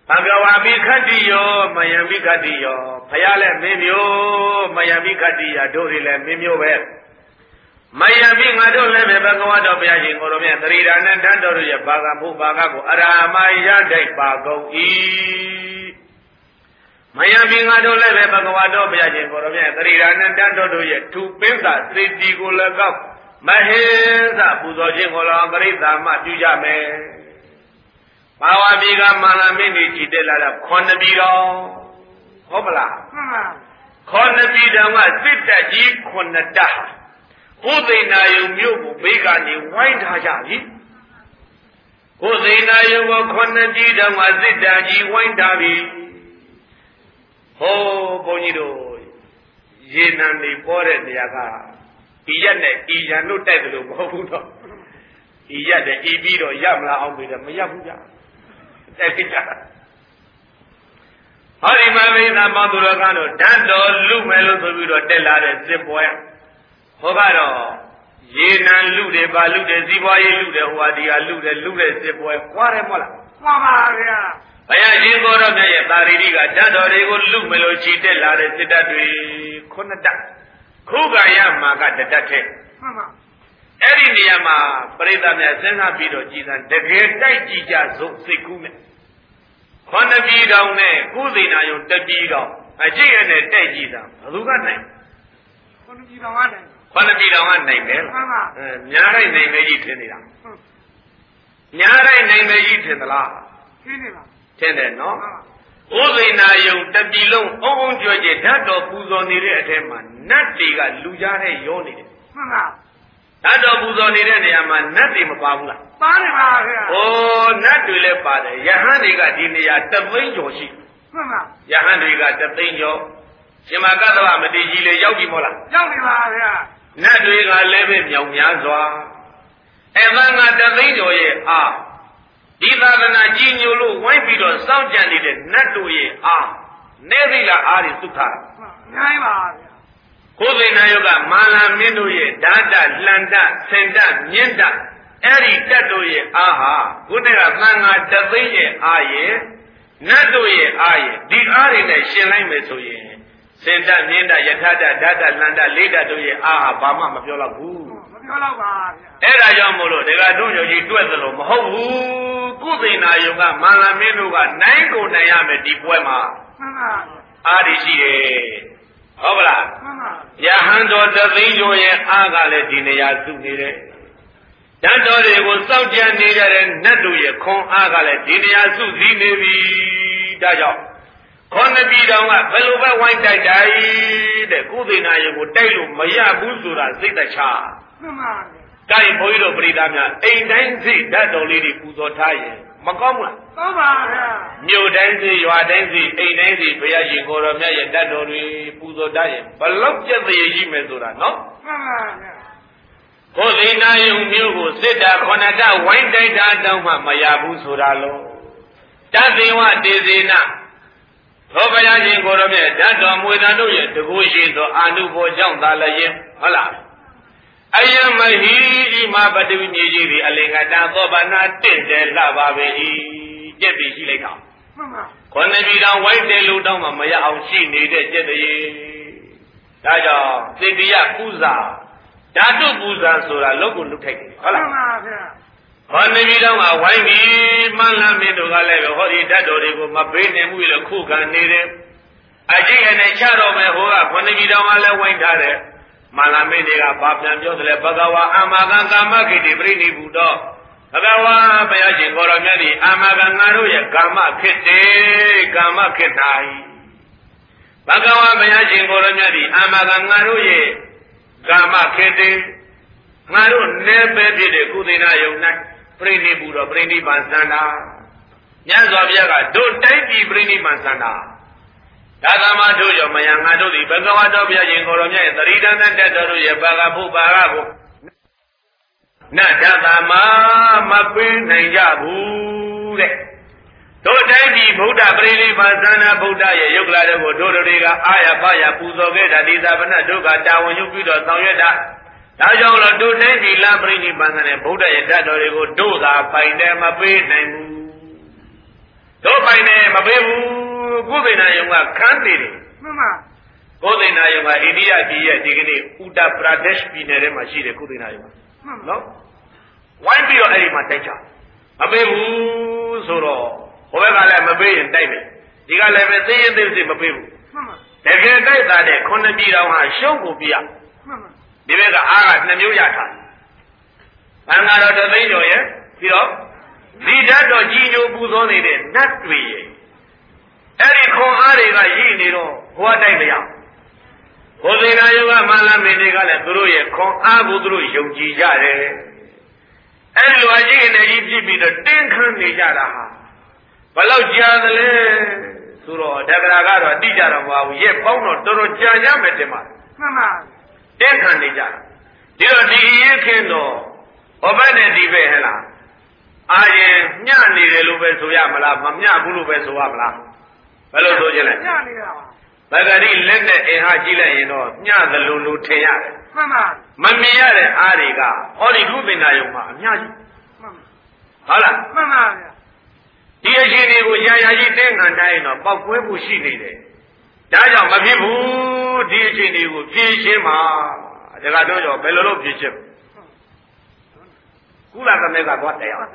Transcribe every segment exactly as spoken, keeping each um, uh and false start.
Bhagavami Khatiyo, Mayami Khatiyo, Payale Mimyo, Mayami Khatiya, Dorile Mimyo Web. Mayami Madole Bhagavado Biaji, Oromia, Rida, and Tandoria, Bagabu, Bagabu, Aramaya, De Bago E. Mayami Madole Bhagavado Biaji, Oromia, Rida, and Tandoria, two Pinsa, three Digula, Maheza, Buzoji, Olambrita, Matujame. Bawa biga malamini chidela khon biro hobla khon biro ma sitta ji khon da Udaina yu myu ko bega ni wain tha ja bi Udaina yu ko khon ji da ma sitta ji wain tha bi Ho boni do ye nan ni po de neya ka iyat ne iyan lo tait lo mo bu do iyat de i bi do yam la aung bi de ma yat bu ja Hari Mavina Maduragano, Dando, Lumelo, Della, Zipoya. Hogaro, Yenan Lude, Balude, Ziboy, Lude, Wadia, Lude, Lude, Zipoy, Quaremola. Mamaria. Ayaji Gorame, Bariga, Dando, Lumelo, Chitella, Zidadri, Konada. Kugayama got the Date. Mama. Eri Niyama, Preda, Sena Bido, Jisan, the great Taija, Zokikume. Khona bi daw ne Kuzina yu tabi daw Ajit ne tait ji da Badu ka nai Khona bi daw ka nai Khona bi daw ka nai me Nya dai nai me ji thin nida Nya dai nai me ji thin thala Thin ne la Thin de no Kuzina yu tabi long ong ong jwe je dat taw puzo nide athe ma nat de ka lu ja de yaw ne deမှန်ပါDat taw puzo nide neya ma nat de ma pa bu laပါတယ်ပါဗျာ။အိုးနတ်တွေလည်းပါတယ်။ယဟန်တွေကဒီနေရာတသိန်းကျော်ရှိ။မှန်ပါ။ယဟန်တွေကတသိန်းကျော်ရှင်မကသဗ္ဗမတိကြီးလေရောက်ပြီမို့လား။ရောက်ပြီပါဗျာ။နတ်တွေကလည်းပဲမြောင်များစွာ။အဲဘာငါတသိန်းကျော်ရဲ့အားဒီသာသနာကြီးညိုလို့ဝိုင်းပြီးတော့စောင့်ကြံနေတဲ့နတ်တို့ရဲ့အားနေသိလားအားတွေသုခ။အများကြီးပါဗျာ။ကိုယ်သိနာယောကမာလာမင်းတို့ရဲ့ဓာတလှန္တဆင်တမြင့်တအဲ့ဒီတတ်တို့ရဲ့အားဟာဘုဒ္ဓကသံဃာတသိန်းရဲ့အားရဲ့နတ်တို့ရဲ့အားရဲ့ဒီအားတွေနဲ့ရှင်လိုက်မယ်ဆိုရင်စင်တမြင့်တယထာတဓာတလန္တလေးတတို့ရဲ့အားဟာဘာမှမပြောတော့ဘူးမပြောတော့ပါဗျာအဲ့ဒါကြောင့်မို့လို့ဒကာတို့ယောဂီတွေ့သလိုမဟုတ်ဘူးကုသိဏယုံကမာလမင်းတို့ကနိုင်ကိုနိုင်ရမယ်ဒီပွဲမှာမှန်ပါအားဒီရှိတယ်ဟုတ်ပါလားမှန်ပါယဟန်တော်တသိန်းကျော်ရဲ့အားကလည်းဒီနေရာစုနေတယ်ဓာတ်တော်တွေကိုစောင့်ကြံနေကြတဲ့နတ်တို့ရဲ့ခွန်အားကလည်းဒီနေရာစုစည်းနေပြီဒါကြောင့်ခွန်နပြီတောင်ကဘယ်လိုပဲဝိုင်းတိုက်တိုက်တဲ့ကုသိဏယုံကိုတိုက်လို့မရဘူးဆိုတာစိတ်တချမှန်ပါဗျာတိုက်ဘုန်းကြီးတို့ပရိသတ်များအိမ်တိုင်းစိဓာတ်တော်လေးတွေပူဇော်ထားရင်မကောင်းဘူးလားကောင်းပါဗျာမြို့တိုင်းစိရွာတိုင်းစိအိမ်တိုင်းစိဘုရားရှင်ကိုယ်တော်မြတ်ရဲ့ဓာတ်တော်တွေပူဇော်ထားရင်ဘလောက်ပြည့်စုံရည်ရှိမယ်ဆိုတာနော်မှန်ပါဗျာကိုယ်သိနာယုံမျိုးကိုစစ်တာခဏတဝိုင်းတိုက်တာတောင်းမှမရဘူးဆိုတာလို့တသေဝတေဇေနသောဘုရားရှင်ကိုယ်တော်မြတ်ဓာတ်တော်မွေတန်တို့ရဲ့တကူရှိသောအာနုဘောကြောင့်သာလည်းဟုတ်လားအယမဟိဒီမှာပတဝိမြေကြီးဒီအလင်္ကတသောဘာနာတင့်တယ်လှပါပဲဤကျက်ပြီးရှိလိုက်တာမှန်ပါခொနပြီတောင်ဝိုင်းတယ်လို့တောင်းမှမရအောင်ရှိနေတဲ့ကျက်တည်းဒါကြောင့်စေတယပူဇာဓာတုပူဇာဆိုတာလောက်ကိုလုထိုက်တယ်ဟုတ်လားမှန်ပါဗျာဟောနေပြီတော့ဝိုင်းပြီးမန္လမင်းတို့ကလည်းဟောဒီဓာတ်တော်တွေကိုမပေးနိုင်ဘူးလေခုခံနေတယ်အကြည့်ရနဲ့ချတော့မယ်ဟိုကခொနပြီတော့ကလည်းဝိုင်းထားတယ်မန္လမင်းတွေကဘာပြန်ပြောတယ်လဲဘဂဝါအာမဂံကာမခိတိပြိနိဘူတော့ဘဂဝါဘုရားရှင်ကိုရောမြတ်ဒီအာမဂံငါတို့ရဲ့ကာမခိတေကာမခိတိုင်းဘဂဝါဘုရားရှင်ကိုရောမြတ်ဒီအာမဂံငါတို့ရဲ့ကာမခေတေငါတို့နေပဲဖြစ်တဲ့ကုသိဏယုံ၌ပြိဋိဘူတော်ပြိဋိဘံစန္ဒာမြတ်စွာဘုရားကတို့တိုက်ပြီပြိဋိဘံစန္ဒာဒါသမတို့ရောမယံငါတို့သည်ဘဂဝါတော်ဘုရားရှင်ကိုရောမြတ်ရဲ့သရိဒန္တတ္တတို့ရဲ့ဘာဂဘုဘာဂကိုနတ်သမမပေးနိုင်ကြဘူးတဲ့တို့တိုက်ပြီဗုဒ္ဓပြိဋိဘံစန္ဒာဗုဒ္ဓရဲ့ယုတ်ကလာတို့ကိုတို့တွေကအာရဖယပူဇော်ခဲ့တာဒီသာဗနဒုက္ခတာဝန်ယူပြီးတော့ဆောင်ရွက်တာဒါကြောင့်လို့တို့တိုင်းဒီလပြိဋိဘံစန္ဒာဗုဒ္ဓရဲ့ဓာတ်တော်တွေကိုတို့သာပိုင်တယ်မပေးနိုင်ဘူးတို့ပိုင်တယ်လည်းမပေးဘူးကုသိဏယုံကခန်းသေးတယ်မှန်ပါကုသိဏယုံကအိန္ဒိယပြည်ရဲ့ဒီကနေ့ဥတ္တပရာဒက်ရှ်ပြည်နယ်ထဲမှာရှိတယ်ကုသိဏယုံနော်ဝိုင်းပြီးတော့အဲ့ဒီမှာတိုက်ကြမပေးဘူးဆိုတော့ဟိုဘက်ကလည်းမပေးရင်တိုက်မယ်ဒီကလည်းပဲသိရင်သိသိမပေးဘူးတကယ်တိုက်တာတဲ့ခုနှစ်ပြည်တော်ဟာရှုံးကိုပြရဒီဘက်ကအားကနှစ်မျိုးရထားဘင်္ဂါတော်တသိန်းကျော်ရဲ့ပြီးတော့ဒီဓာတ်တော်ကြီးညိုပူဇော်နေတဲ့နတ်တွေရဲ့အဲ့ဒီခွန်အားတွေကရှိနေတော့ဘဝတိုက်မရဘုဇေနာယုကမန္လမင်းတွေကလည်းသူတို့ရဲ့ခွန်အားကိုသူတို့ယုံကြည်ကြတယ်အဲ့ဒီလိုအကြီးအနေကြီးဖြစ်ပြီးတော့တင်းခန်းနေကြတာဟာဘလောက်ကြာသလဲဆိုတော့တက္ကရာကတော့အတိကြတော့မဟုတ်ဘူးရဲ့ပေါင်းတော့တော်တော်ကြာကြမယ်တင်ပါမှန်ပါတင်းခန်းနေကြတာဒီတော့ဒီရေးခင်းတော့ဘဘနဲ့ဒီပဲဟဲ့လားအာရင်ညနေတယ်လို့ပဲဆိုရမလားမညဘူးလို့ပဲဆိုရမလားဘယ်လိုဆိုကြလဲညနေတာပါဗဂရိလက်နဲ့အင်ဟာကြည့်လိုက်ရင်တော့ညသလိုလိုထင်ရတယ်မှန်ပါမမြင်ရတဲ့အားတွေကဟောဒီကုသင်္နာယုံမှာအများကြီးမှန်ပါဟုတ်လားမှန်ပါဗျာဒီအရှင်တွေကိုရာရာကြီးတင်းခံတိုင်းတော့ပောက်ကွဲမှုရှိနေတယ်ဒါကြောင့်မဖြစ်ဘူးဒီအရှင်တွေကိုဖြည့်ရှင်းမှာဒါကတော့ကြောဘယ်လိုလုပ်ဖြည့်ရှင်းကုလသမဂ္ဂသွားတရား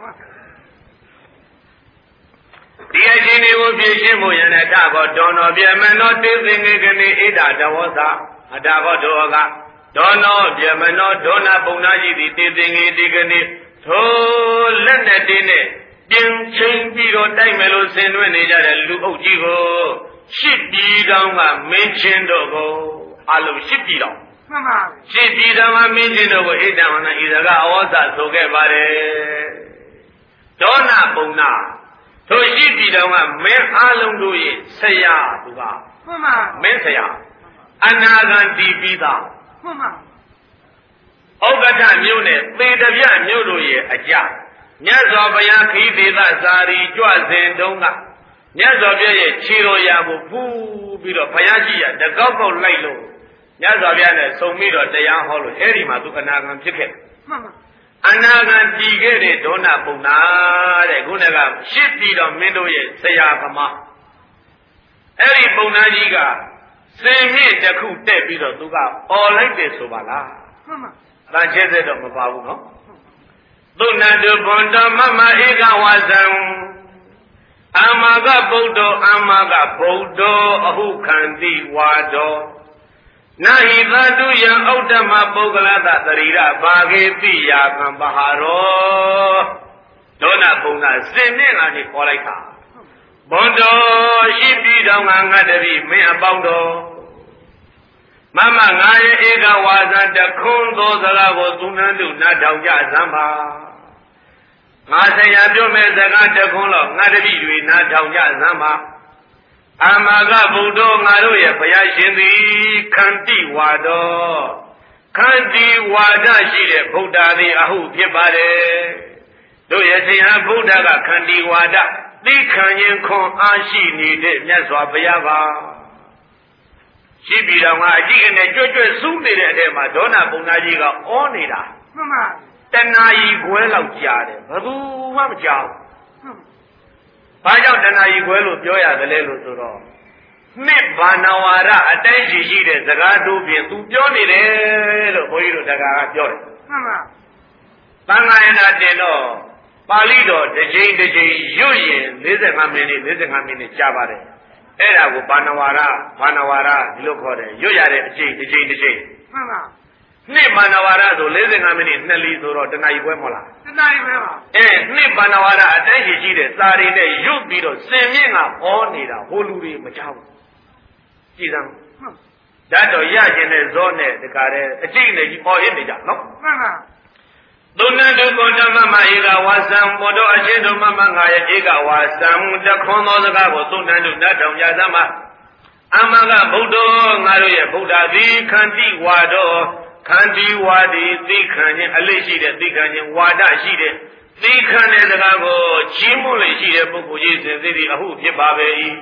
ဒီအရှင်တွေကိုဖြည့်ရှင်းဖို့ယန္တဘောဒေါနောပြမနောတေသင်္ကေကနေဣဒာတဝောသာအတဘောဒောကဒေါနောပြမနောဒေါနာပုံနာရှိသည်တေသင်္ကေဒီကနေထိုလက်နဲ့တင်းနဲ့ပြင်ချင်းပြီးတော့တိုက်မယ်လို့ဆင်နွှဲနေကြတဲ့လူအုပ်ကြီးကိုရှစ်ပြည်တော်ကမင်းချင်းတို့ကိုအလုံးရှစ်ပြည်တော်မှန်ပါရှစ်ပြည်တော်မှာမင်းချင်းတို့ကိုဣဒံဝနဣဇကအဝေါသဆိုခဲ့ပါတယ်ဒေါနာပုံနာထိုရှစ်ပြည်တော်ကမင်းအလုံးတို့ရဲ့ဆရာသူကမှန်ပါမင်းဆရာအနာဂံတီးပြီးသားမှန်ပါဩဃထမြို့နဲ့သေတပြမြို့တို့ရဲ့အကြမြတ်စွာဘုရားခိသေသဇာရီကြွစဉ်တုန်းကမြတ်စွာဘုရားရဲ့ခြေတော်ရာကိုဖူးပြီးတော့ဘုရားကြီးကတကောက်ကောက်လိုက်လို့မြတ်စွာဘုရားနဲ့ဆုံပြီးတော့တရားဟောလို့အဲ့ဒီမှာသူအနာဂံဖြစ်ခဲ့မှန်ပါအနာဂံတည်ခဲ့တဲ့ဒေါနပုံနာတဲ့ခုနကရှစ်ပြည်တော်မင်းတို့ရဲ့ဆရာကမအဲ့ဒီပုံနာကြီးကစင်မြင့်တစ်ခုတက်ပြီးတော့သူကអော်လိုက်တယ်ဆိုပါလားမှန်ပါအတန်ချဲတဲ့တော့မပါဘူးနော်သုဏတုဘွန်တော်မမဧကဝါဇံအမကဗုဒ္ဓအမကဗုဒ္ဓအဟုခန္တိဝါဒောနာဟိသတုယံဩတ္တမပုဂ္ဂလတသရိရဘာဂေတိယာကံပဟာရောဒေါနပုံကစင်မြင့်လာနေခေါ်လိုက်တာဘွန်တော်ရှိပြီးတော့ငါငါတတိမင်းအပေါင်းတော်မမငါရဲ့ဧကဝါဇံတခွန်းသောစကားကိုသူနှံသူနားထောင်ကြစမ်းပါငါဆရာပြောမဲ့စကားတခွန်းတော့ငါတတိတွေနားထောင်ကြစမ်းပါအမကဗုဒ္ဓငါတို့ရဲ့ဘုရားရှင်သည်ခန္တိဝါဒောခန္တိဝါဒရှိတဲ့ဗုဒ္ဓသည်အဟုဖြစ်ပါတယ်တို့ရဲ့ဆရာဗုဒ္ဓကခန္တိဝါဒသိခံရင်ခွန်အားရှိနေတဲ့မြတ်စွာဘုရားပါရှိပြီးတော့ငါအကြည့်အနေကြွကြွစူးနေတဲ့အထဲမှာဒေါနပုံနာကြီးကအောနေတာမှန်ပါတဏှာကြီးခွဲလောက်ကြားတယ်ဘယ်သူမှမကြောက်ဘာကြောင့်တဏှာကြီးခွဲလို့ပြောရတယ်လဲလို့ဆိုတော့နှစ်ဘာနာဝါဒအတိုင်းရှိရှိတဲ့စကားတို့ဖြင့်သူပြောနေတယ်လို့ဘုန်းကြီးတို့တက္ကရာကပြောတယ်မှန်ပါသံဃာယနာတင်တော့ပါဠိတော်တစ်ချိန်တစ်ချိန်ရွတ်ရင်၄၅မိနစ်၄၅မိနစ်ကြာပါတယ်အဲ့ဒါကိုဘာနာဝါဒဘာနာဝါဒဒီလိုခေါ်တယ်ရွတ်ရတဲ့အချိန်တစ်ချိန်တစ်ချိန်မှန်ပါနှစ်ဘာနာဝါဒဆို၄၅မိနစ်နှစ်လီဆိုတော့တဏှာကြီးခွဲမဟုတ်လားတဏှာကြီးပဲပါအဲနှစ်ဘာနာဝါဒအတိုင်းရှိရှိတဲ့စာတွေနဲ့ရွတ်ပြီးတော့စင်မြင့်ကဟောနေတာဟိုလူတွေမကြောက်ဘူးကြည်စမ်းဓာတ်တော်ရကျင်တဲ့ဇောနဲ့တခါတည်းအကျိတ်နဲ့ကြီးပေါ်ရနေကြနော်မှန်ပါသုဏတုဘုဒ္ဓမမဧကဝါစံဘုဒ္ဓအချင်းတို့မမငါရဲ့ဧကဝါစံတခွန်းသောစကားကိုသုဏတုနတ်တော်ရသမအမကဗုဒ္ဓငါတို့ရဲ့ဗုဒ္ဓသည်ခန္တိဝါဒောခန္တိဝါဒီသိခံခြင်းအလေးရှိတဲ့သိခံခြင်းဝါဒရှိတဲ့သိခံတဲ့စကားကိုချီးမွမ်းလေရှိတဲ့ပုဂ္ဂိုလ်ကြီးစဉ်သိသည်အဟုဖြစ်ပါပဲ၏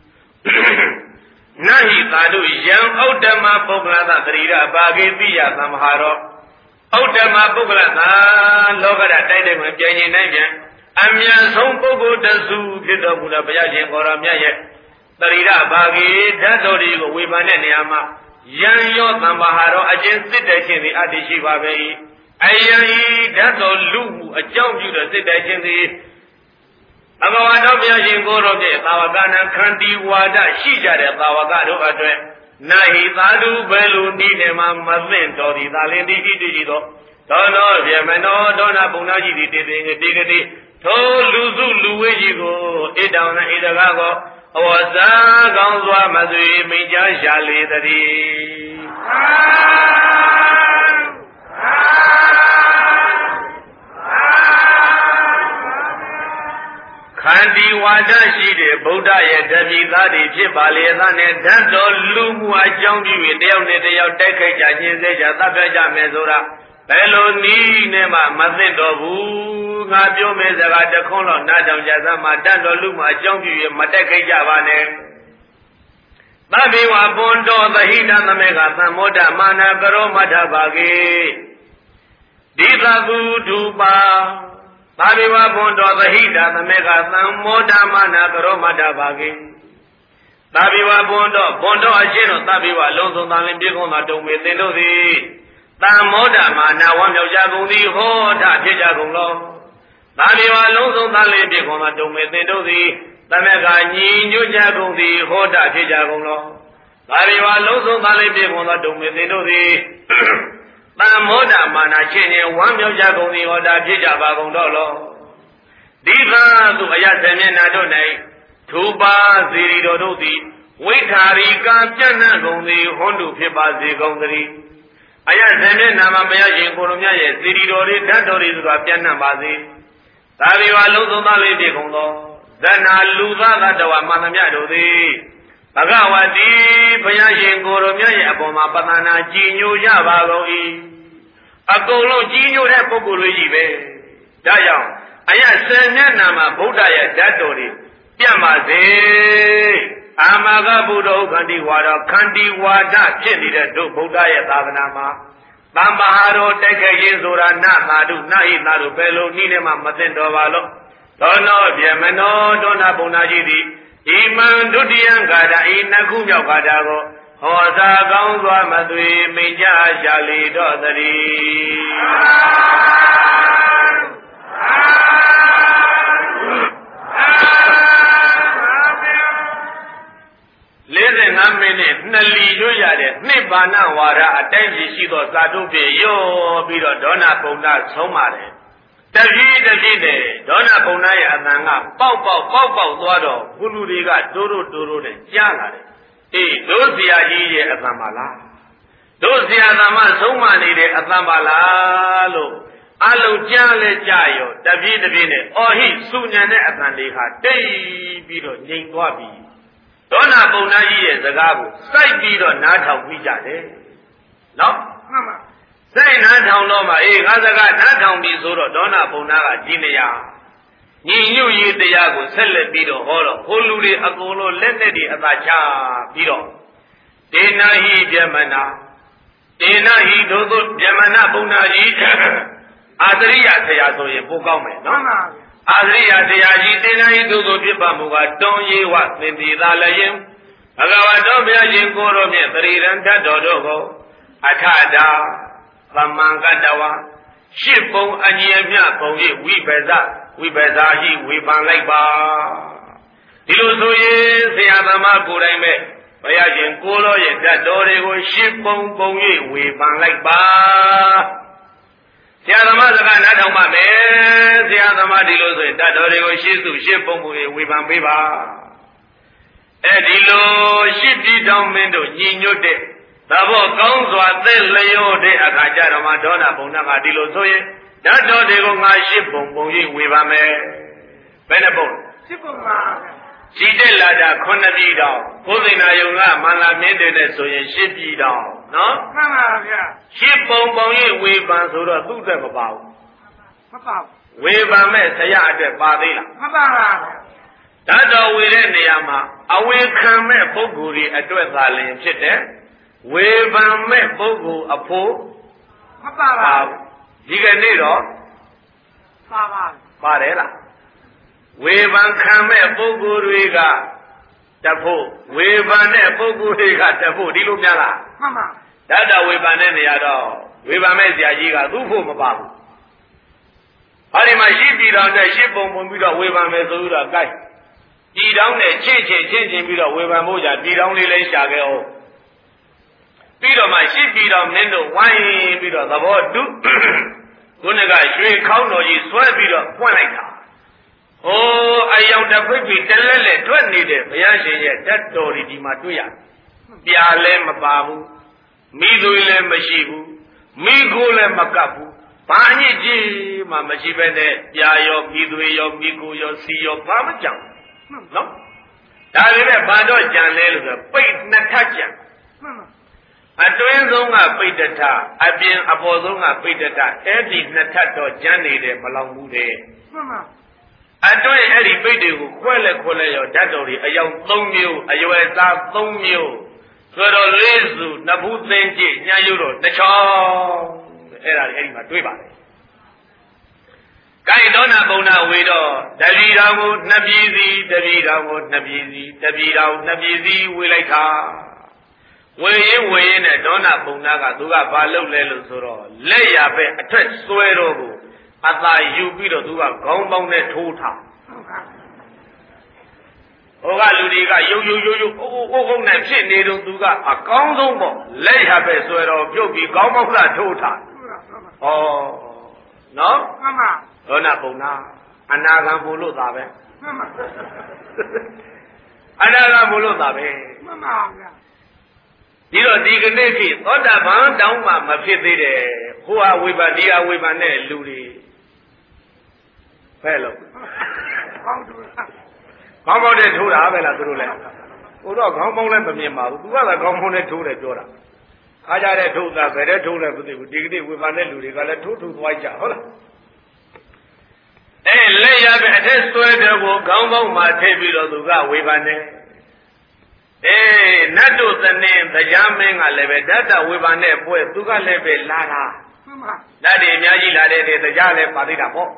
နဟိသာတုယံဩတ္တမပုဂ္ဂလသသရိရဘာဂေတိယသမ္မဟာရောဩတ္တမပုဂ္ဂလသာလောကဓာတ်တိုက်တဲ့ဝင်ပြင်းရင်နိုင်ပြန်အမြန်ဆုံးပုဂ္ဂိုလ်တစုဖြစ်တော်မူတဲ့ဘုရားရှင်ကိုရောမြတ်ရဲ့တရိရဘာဂေဓာတ်တော်တွေကိုဝေဖန်တဲ့နေရာမှာယံရောတံပါဟာရောအချင်းစစ်တဲ့ခြင်းသည်အတ္တိရှိပါပဲ၏အယံဤဓာတ်တော်လူမှုအကြောင်းပြုတဲ့စစ်တဲ့ခြင်းသည်အဘဝတော်ဘုရားရှင်ကိုရောမြတ်သာဝကနာခန္တီဝါဒရှိကြတဲ့သာဝကတို့အတွက်နာဟိသာဓုဘယ်လိုနည်းနဲ့မှမသင့်တော်သည်သာလင်တိတိတိသောဒေါနောဗျမနောဒေါနာပုံနာကြီးသည်တေတေတေကတိထိုလူစုလူဝေးကြီးကိုဣတောင်နဲ့ဣတကားကိုအဝဇာကောင်းစွာမသွေမိန့်ကြားရှာလေတည်းခန္တီဝါဒရှိတဲ့ဗုဒ္ဓရဲ့တပိသားတွေဖြစ်ပါလေသားနဲ့ဓာတ်တော်လူမှုအကြောင်းပြု၍တယောက်နဲ့တယောက်တိုက်ခိုက်ကြညှင်းဆဲကြသတ်ဖြတ်ကြမယ်ဆိုတာဘယ်လိုနည်းနဲ့မှမသိတော့ဘူးငါပြောမယ့်စကားတခွန်းတော့နားထောင်ကြသမှာဓာတ်တော်လူမှုအကြောင်းပြု၍မတိုက်ခိုက်ကြပါနဲ့သဗ္ဗေဝပွန်တော်သဟိတသမေကသံမောဒမာနကရောမထဘာကေဒီသကုဒုပါသဗ္ဗေဝပွန်တော်သဟိတသမေကသံမောဒမာနကရောမထဘာကေသဗ္ဗေဝပွန်တော်ပွန်တော်အရှင်းတော်သဗ္ဗေဝလုံးစုံသာလင်ပြေကုန်သောတုံမေသင်တို့သည်သံမောဒမာနဝမ်းမြောက်ကြကုန်သည်ဟောထဖြစ်ကြကုန်လောသဗ္ဗေဝလုံးစုံသာလင်ပြေကုန်သောတုံမေသင်တို့သည်သမက်ကညီညွတ်ကြကုန်သည်ဟောတာဖြစ်ကြကုန်လောသာရိဝါလုံးစုံသားလေးပြေကုန်သောတုံမေသင်တို့သည်တန်မောဒမာနချင်းချင်းဝမ်းမြောက်ကြကုန်သည်ဟောတာဖြစ်ကြပါကုန်တော့လောဒီသာသူအယသမျက်နာတို့၌ထူပါစီရီတော်တို့သည်ဝိထာရီကပြန့်နှံ့ကုန်သည်ဟွန်းတုဖြစ်ပါစေကုန်သတည်းအယသမျက်နာမှာဘုရားရှင်ကိုလိုမြတ်ရဲ့စီရီတော်တွေဓာတ်တော်တွေဆိုတာပြန့်နှံ့ပါစေသာရိဝါလုံးစုံသားလေးပြေကုန်သောသနာလူသားသတ္တဝါမှန်သမျှတို့သည်ဘဂဝတိဘုရားရှင်ကိုရောမြတ်ရဲ့အပေါ်မှာပသနာကြည်ညိုကြပါကုန်၏အကုန်လုံးကြည်ညိုတဲ့ပုဂ္ဂိုလ်တွေကြီးပဲဒါကြောင့်အယဆယ်မျက်နှာမှာဗုဒ္ဓရဲ့ဓာတ်တော်တွေပြန့်ပါစေအာမဂဗုဒ္ဓဥက္ခန္တိဝါဒခန္တီဝါဒဖြစ်နေတဲ့တို့ဗုဒ္ဓရဲ့သာသနာမှာတမ္ပဟာရောတိုက်ခိုက်ရေးဆိုတာနသာဓုနဟိသာဓုဘယ်လိုနည်းနဲ့မှမသိတော်ပါလို့သောနောဗျမနောဒေါနာပုံနာကြီးသည်ဣမံဒုတိယဂါထာဤနှစ်ခုမြောက်ဂါထာကိုဟောသာကောင်းစွာမသွေမိန့်ကြားရှာလေတော့တည်းလေးဆယ်ငါးမိနစ်နှစ်လီရွတ်ရတဲ့နှစ်ပါဏဝါဒအတိုင်းကြီးရှိသောသာတုပြေရောပြီးတော့ဒေါနာပုံနာဆုံးပါတယ်တတိတတိနဲ့ဒေါနာပုံနာရဲ့အတန်ကပေါက်ပေါက်ပေါက်ပေါက်သွားတော့ဘုလူတွေကတိုးတိုးတိုးတိုးနဲ့ကြားလာတယ်အေးတို့ဆရာကြီးရဲ့အတန်ပါလားတို့ဆရာသမဆုံးမနေတဲ့အတန်ပါလားလို့အလုံးကြားလဲကြားရောတတိတတိနဲ့အော်ဟိစုညံတဲ့အတန်လေးဟာတိတ်ပြီးတော့ငြိမ်သွားပြီဒေါနာပုံနာကြီးရဲ့စကားကိုစိုက်ပြီးတော့နားထောင်ပြီးကြတယ်နော်မှန်ပါစိတ်နားထောင်တော့မှအေးငါစကားနားထောင်ပြီဆိုတော့ဒေါနာပုံနာကဒီနေရာညီညွတ်ရေးတရားကိုဆက်လက်ပြီးတော့ဟောတော့ဘုလူတွေအကုန်လုံးလက်နဲ့တွေအသာချပြီးတော့ဒေနာဟိဗျမနာဒေနာဟိတို့တို့ဗျမနာပုံနာကြီးအာသရိယဆရာဆိုရင်ပိုကောင်းမယ်နော်အာသရိယဆရာကြီးဒေနာဟိတို့တို့ပြပါမူကတွန်ရေးဝသင်္တိသာလည်းရင်ဘဂဝါတော်ဘုရားရှင်ကိုယ်တော်မြတ်သရိရံဓာတ်တော်တို့ကိုအထတာသမံကတဝါရှစ်ပုံအညီအမျှပုံ၍ဝိပဇဝိပဇာဟိဝေပန်လိုက်ပါဒီလိုဆိုရင်ဆရာသမားကိုယ်တိုင်ပဲဘုရားရှင်ကိုတော်ရဲ့ဓာတ်တော်တွေကိုရှစ်ပုံပုံ၍ဝေပန်လိုက်ပါဆရာသမားစကားနားထောင်ပါမယ်ဆရာသမားဒီလိုဆိုရင်ဓာတ်တော်တွေကိုရှစ်စုရှစ်ပုံပုံ၍ဝေပန်ပေးပါအဲဒီလိုရှစ်တီတောင်းမင်းတို့ညီညွတ်တဲ့သဘောကောင်းစွာသိလျော့တဲ့အခါကျတော့မှဒေါနာပုံနာကဒီလိုဆိုရင်ဓာတ်တော်တွေကိုငါရှစ်ပုံပုံ၍ဝေပါမယ်ဘယ်နှပုံရှစ်ပုံပါရှိတဲ့လာတာခုနှစ်ပြည်တော်ကိုယ်စိန်နာယုံကမန္လာမင်းတွေနဲ့ဆိုရင်ရှစ်ပြည်တော်နော်မှန်ပါဗျာရှစ်ပုံပုံ၍ဝေပန်ဆိုတော့သူ့အတွက်မပါဘူးမပါဘူးဝေပန်မဲ့ဆရာအတွက်ပါသေးလားမပါပါဘူးဓာတ်တော်ဝေတဲ့နေရာမှာအဝေခံမဲ့ပုဂ္ဂိုလ်တွေအတွက်သာလျင်ဖြစ်တယ်ဝေဖန်မဲ့ပုဂ္ဂိုလ်အဖို့မပါပါဘူးဒီကနေ့တော့ပါပါပါတယ်လားဝေဖန်ခံမဲ့ပုဂ္ဂိုလ်တွေကတဖို့ဝေဖန်တဲ့ပုဂ္ဂိုလ်တွေကတဖို့ဒီလိုများလားမှန်ပါတတ်တော်ဝေဖန်တဲ့နေရာတော့ဝေဖန်မဲ့ဆရာကြီးကသူ့ဖို့မပါဘူးဟာဒီမှာရှိပြည်တော်နဲ့ရှိပုံပုံပြီးတော့ဝေဖန်မယ်ဆိုပြီးတော့ကြိုက်ပြည်တော်နဲ့ချင့်ချင့်ချင့်ချင့်ပြီးတော့ဝေဖန်ဖို့ကြပြည်တော်လေးလေးရှာခဲ့အောင်ပြီးတော့မှရှိပြည်တော်မင်းတို့ဝိုင်းပြီးတော့သဘောတူခုနကရွှေခေါင်းတော်ကြီးဆွဲပြီးတော့ပွင့်လိုက်တာဟိုအယောင်တစ်ဖိတ်ပြီးတလဲလဲထွက်နေတဲ့ဘုရားရှင်ရဲ့ဓာတ်တော်ဒီဒီမှာတွေ့ရတယ်ပြာလည်းမပါဘူးမိသွေးလည်းမရှိဘူးမိခိုးလည်းမကပ်ဘူးဘာညစ်ကြီးမှမရှိပဲနဲ့ပြာရောမိသွေးရောမိခိုးရောစီရောဘာမကြောက်နော်ဒါလေးနဲ့ဘာတော့ကြံလဲလို့ဆိုပိတ်နှစ်ထပ်ကြံအတွင်းဆုံးကပိတ်တထအပြင်အပေါ်ဆုံးကပိတ်တထအဲ့ဒီနှစ်ထပ်တော့ကြံနေတယ်မလောင်ဘူးတဲ့မှန်ပါအတွင်းအဲ့ဒီပိတ်တွေကိုခွဲလဲခွဲလဲရောဓာတ်တော်တွေအယောင်၃မျိုးအရွယ်သား၃မျိုးဆိုတော့လေးစုနှစ်ဘူးသိင်းကြည့်ညာရုပ်တော့တစ်ချောင်းအဲ့ဒါအဲ့ဒီမှာတွေးပါတယ်ကိုင်တော်နာပုံနာဝေတော့တပည့်တော်ကိုနှစ်ပြည်စီတပည့်တော်ကိုနှစ်ပြည်စီတပည့်တော်နှစ်ပြည်စီဝေလိုက်တာဝေရင်ဝေရင်နဲ့ဒေါနာပုံနာကသူကဘာလုပ်လဲလို့ဆိုတော့လက်ရပဲအထက်ဆွဲတော့ကိုအသာယူပြီးတော့သူကခေါင်းပေါင်းနဲ့ထိုးထားဟိုကလူတွေကယုံယုံယုံယုံအိုးအိုးအိုးနဲ့ဖြစ်နေတော့သူကအကောင်းဆုံးပေါ့လက်ရပဲဆွဲတော့ပြုတ်ပြီးခေါင်းပေါင်းနဲ့ထိုးထားဩနော်မှန်ပါဒေါနာပုံနာအနာဂံဘုလို့သာပဲမှန်ပါအနာဂံဘုလို့သာပဲမှန်ပါဗျာဒီတော့ဒီကနေ့ဖြစ်သောတာပန်တောင်းမှမဖြစ်သေးတယ်ဟိုဟာဝိပါဒီဟာဝိပါနဲ့လူတွေဖဲ့လို့ကောင်းတယ်ကောင်းပေါက်တဲ့ထိုးတာပဲလားသူတို့လည်းဟိုတော့ခေါင်းပေါင်းလည်းမမြင်ပါဘူးသူကလည်းခေါင်းပေါင်းနဲ့ထိုးတယ်ပြောတာခါကြတဲ့ထိုးတာဘယ်တဲ့ထိုးလဲမသိဘူးဒီကနေ့ဝိပါနဲ့လူတွေကလည်းထိုးထိုးသွားကြဟုတ်လားအဲလက်ရပဲအထက်ဆွဲတဲ့ကိုခေါင်းပေါင်းမှာထည့်ပြီးတော့သူကဝိပါနဲ့အေးနတ်တို့သနေတရားမင်းကလည်းပဲဓာတဝိပါနဲ့ပွဲသူကလည်းပဲလာတာမှန်ပါဓာတ်တွေအများကြီးလာတဲ့တရားလည်းပါသေးတာပေါ့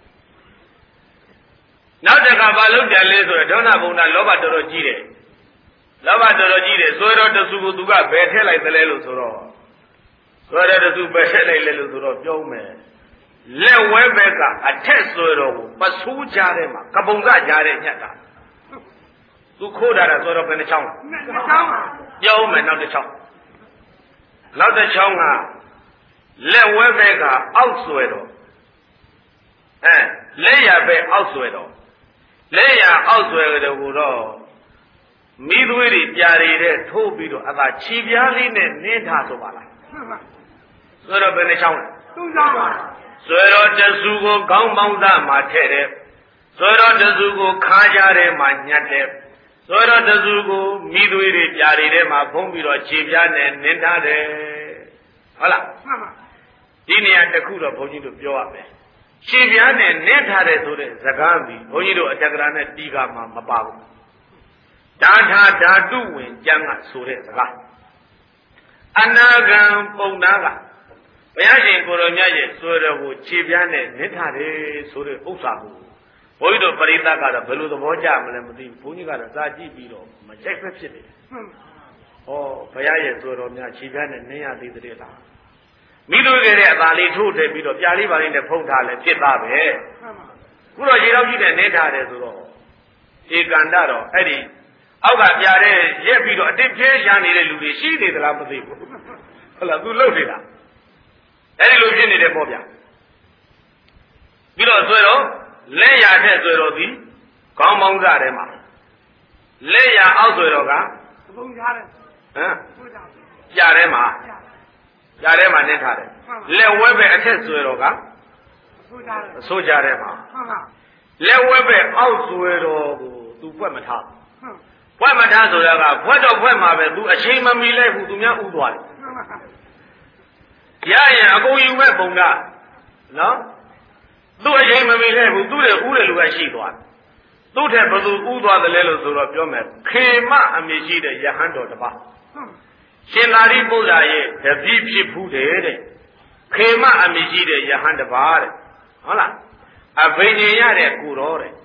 နောက်တစ်ခါဘာလုပ်ကြလဲဆိုတော့ဒေါနာဘုံနာလောဘတော်တော်ကြီးတယ်လောဘတော်တော်ကြီးတယ်ဆွဲတော်တဆူကိုသူကဘယ်ထည့်လိုက်သလဲလို့ဆိုတော့ဆွဲတော်တဆူဘယ်ထည့်လိုက်လဲလို့ဆိုတော့ပြောမယ်လက်ဝဲဘက်ကအထက်ဆွဲတော်ကိုပဆူးကြားထဲမှာကပုံကကြားထဲညက်တာသူခိုးတာတော့ဆိုတော့ဘယ်နှချောင်းလဲနှစ်ချောင်းပါပြောမယ်နောက်တစ်ချောင်းနောက်တစ်ချောင်းကလက်ဝဲဘက်ကအောက်ဆွဲတော်အဲလက်ရဘက်အောက်ဆွဲတော်လက်ရအောက်ဆွဲတော်ကိုတော့မိသွေးတွေပြာတွေတဲ့ထိုးပြီးတော့အသာခြေပြားလေးနဲ့နင်းထားဆိုပါလားဆိုတော့ဘယ်နှချောင်းလဲသုံးချောင်းပါဆွဲတော်တဆူကိုခေါင်းပေါင်းသားမှာထည့်တယ်ဆွဲတော်တဆူကိုခါးကြားထဲမှာညှက်တယ်ဆွဲတော်တဆူကိုမိသွေးတွေပြာတွေထဲမှာဖုံးပြီးတော့ခြေပြားနဲ့နင်းထားတယ်ဟုတ်လားမှန်ပါဒီနေရာတစ်ခုတော့ဘုန်းကြီးတို့ပြောရမယ်ခြေပြားနဲ့နင်းထားတယ်ဆိုတဲ့စကားပြီးဘုန်းကြီးတို့အတက္ကရာနဲ့တီးကမှမပါဘူးဓာထာဓာတုဝင်ကျမ်းကဆိုတဲ့စကားအနာဂံပုံနာကဘုရားရှင်ကိုရောမြတ်ရဲ့ဆွဲတော်ကိုခြေပြားနဲ့နင်းထားတယ်ဆိုတဲ့ဥစ္စာကိုဘုန်းကြီးတို့ပရိသတ်ကတော့ဘယ်လိုသဘောကျမလဲမသိဘူးဘုန်းကြီးကတော့စာကြည့်ပြီးတော့မကြိုက်ပဲဖြစ်နေတယ်ဟောဘုရားရဲ့ဆွဲတော်များခြေပြားနဲ့နင်းရသေးတဲ့လားမိလို့ခဲ့တဲ့အသာလေးထိုးထည့်ပြီးတော့ပြာလေးပါလေးနဲ့ဖုံးထားလဲဖြစ်သားပဲခုတော့ရေတော့ကြည့်တဲ့နင်းထားတယ်ဆိုတော့ဧကန္တတော့အဲ့ဒီအောက်ကပြာတဲ့ရက်ပြီးတော့အတစ်ဖြဲရှာနေတဲ့လူတွေရှိနေသလားမသိဘူးဟုတ်လားသူလှုပ်နေတာအဲ့ဒီလိုဖြစ်နေတယ်ပေါ့ဗျာပြီးတော့ဆွဲတော့လက်ရတဲ့ဆွဲတော်သည်ခေါင်းပေါင်းစားထဲမှာလက်ရအောက်ဆွဲတော်ကပုံကြားတယ်ဟမ်ပြာထဲမှာပြာထဲမှာနင်းထားတယ်လက်ဝဲပဲအထက်ဆွဲတော်ကဆိုးကြားတယ်မှာလက်ဝဲပဲအောက်ဆွဲတော်ကိုသူဖွက်မထားဖွက်မထားဆိုရကဖွက်တော့ဖွက်မှာပဲသူအချိန်မမီလိုက်ဘူးသူများဥသွားတယ်ရရင်အကုန်ယူမဲ့ပုံကနော်သူ့အချိန်မမီလိုက်ဘူးသူ့ရဲ့ဥတဲ့လူကရှိသွားတယ်သူ့ထက်ဘယ်သူဥသွားတယ်လဲလို့ဆိုတော့ပြောမယ်ခေမအမိရှိတဲ့ယဟန်တော်တစ်ပါးရှင်သာရိပုတ္တရာရဲ့တပည့်ဖြစ်ဘူးတဲ့ခေမအမိရှိတဲ့ယဟန်တစ်ပါးတဲ့ဟုတ်လားအဘိညာဉ်ရတဲ့ကိုတော်တဲ့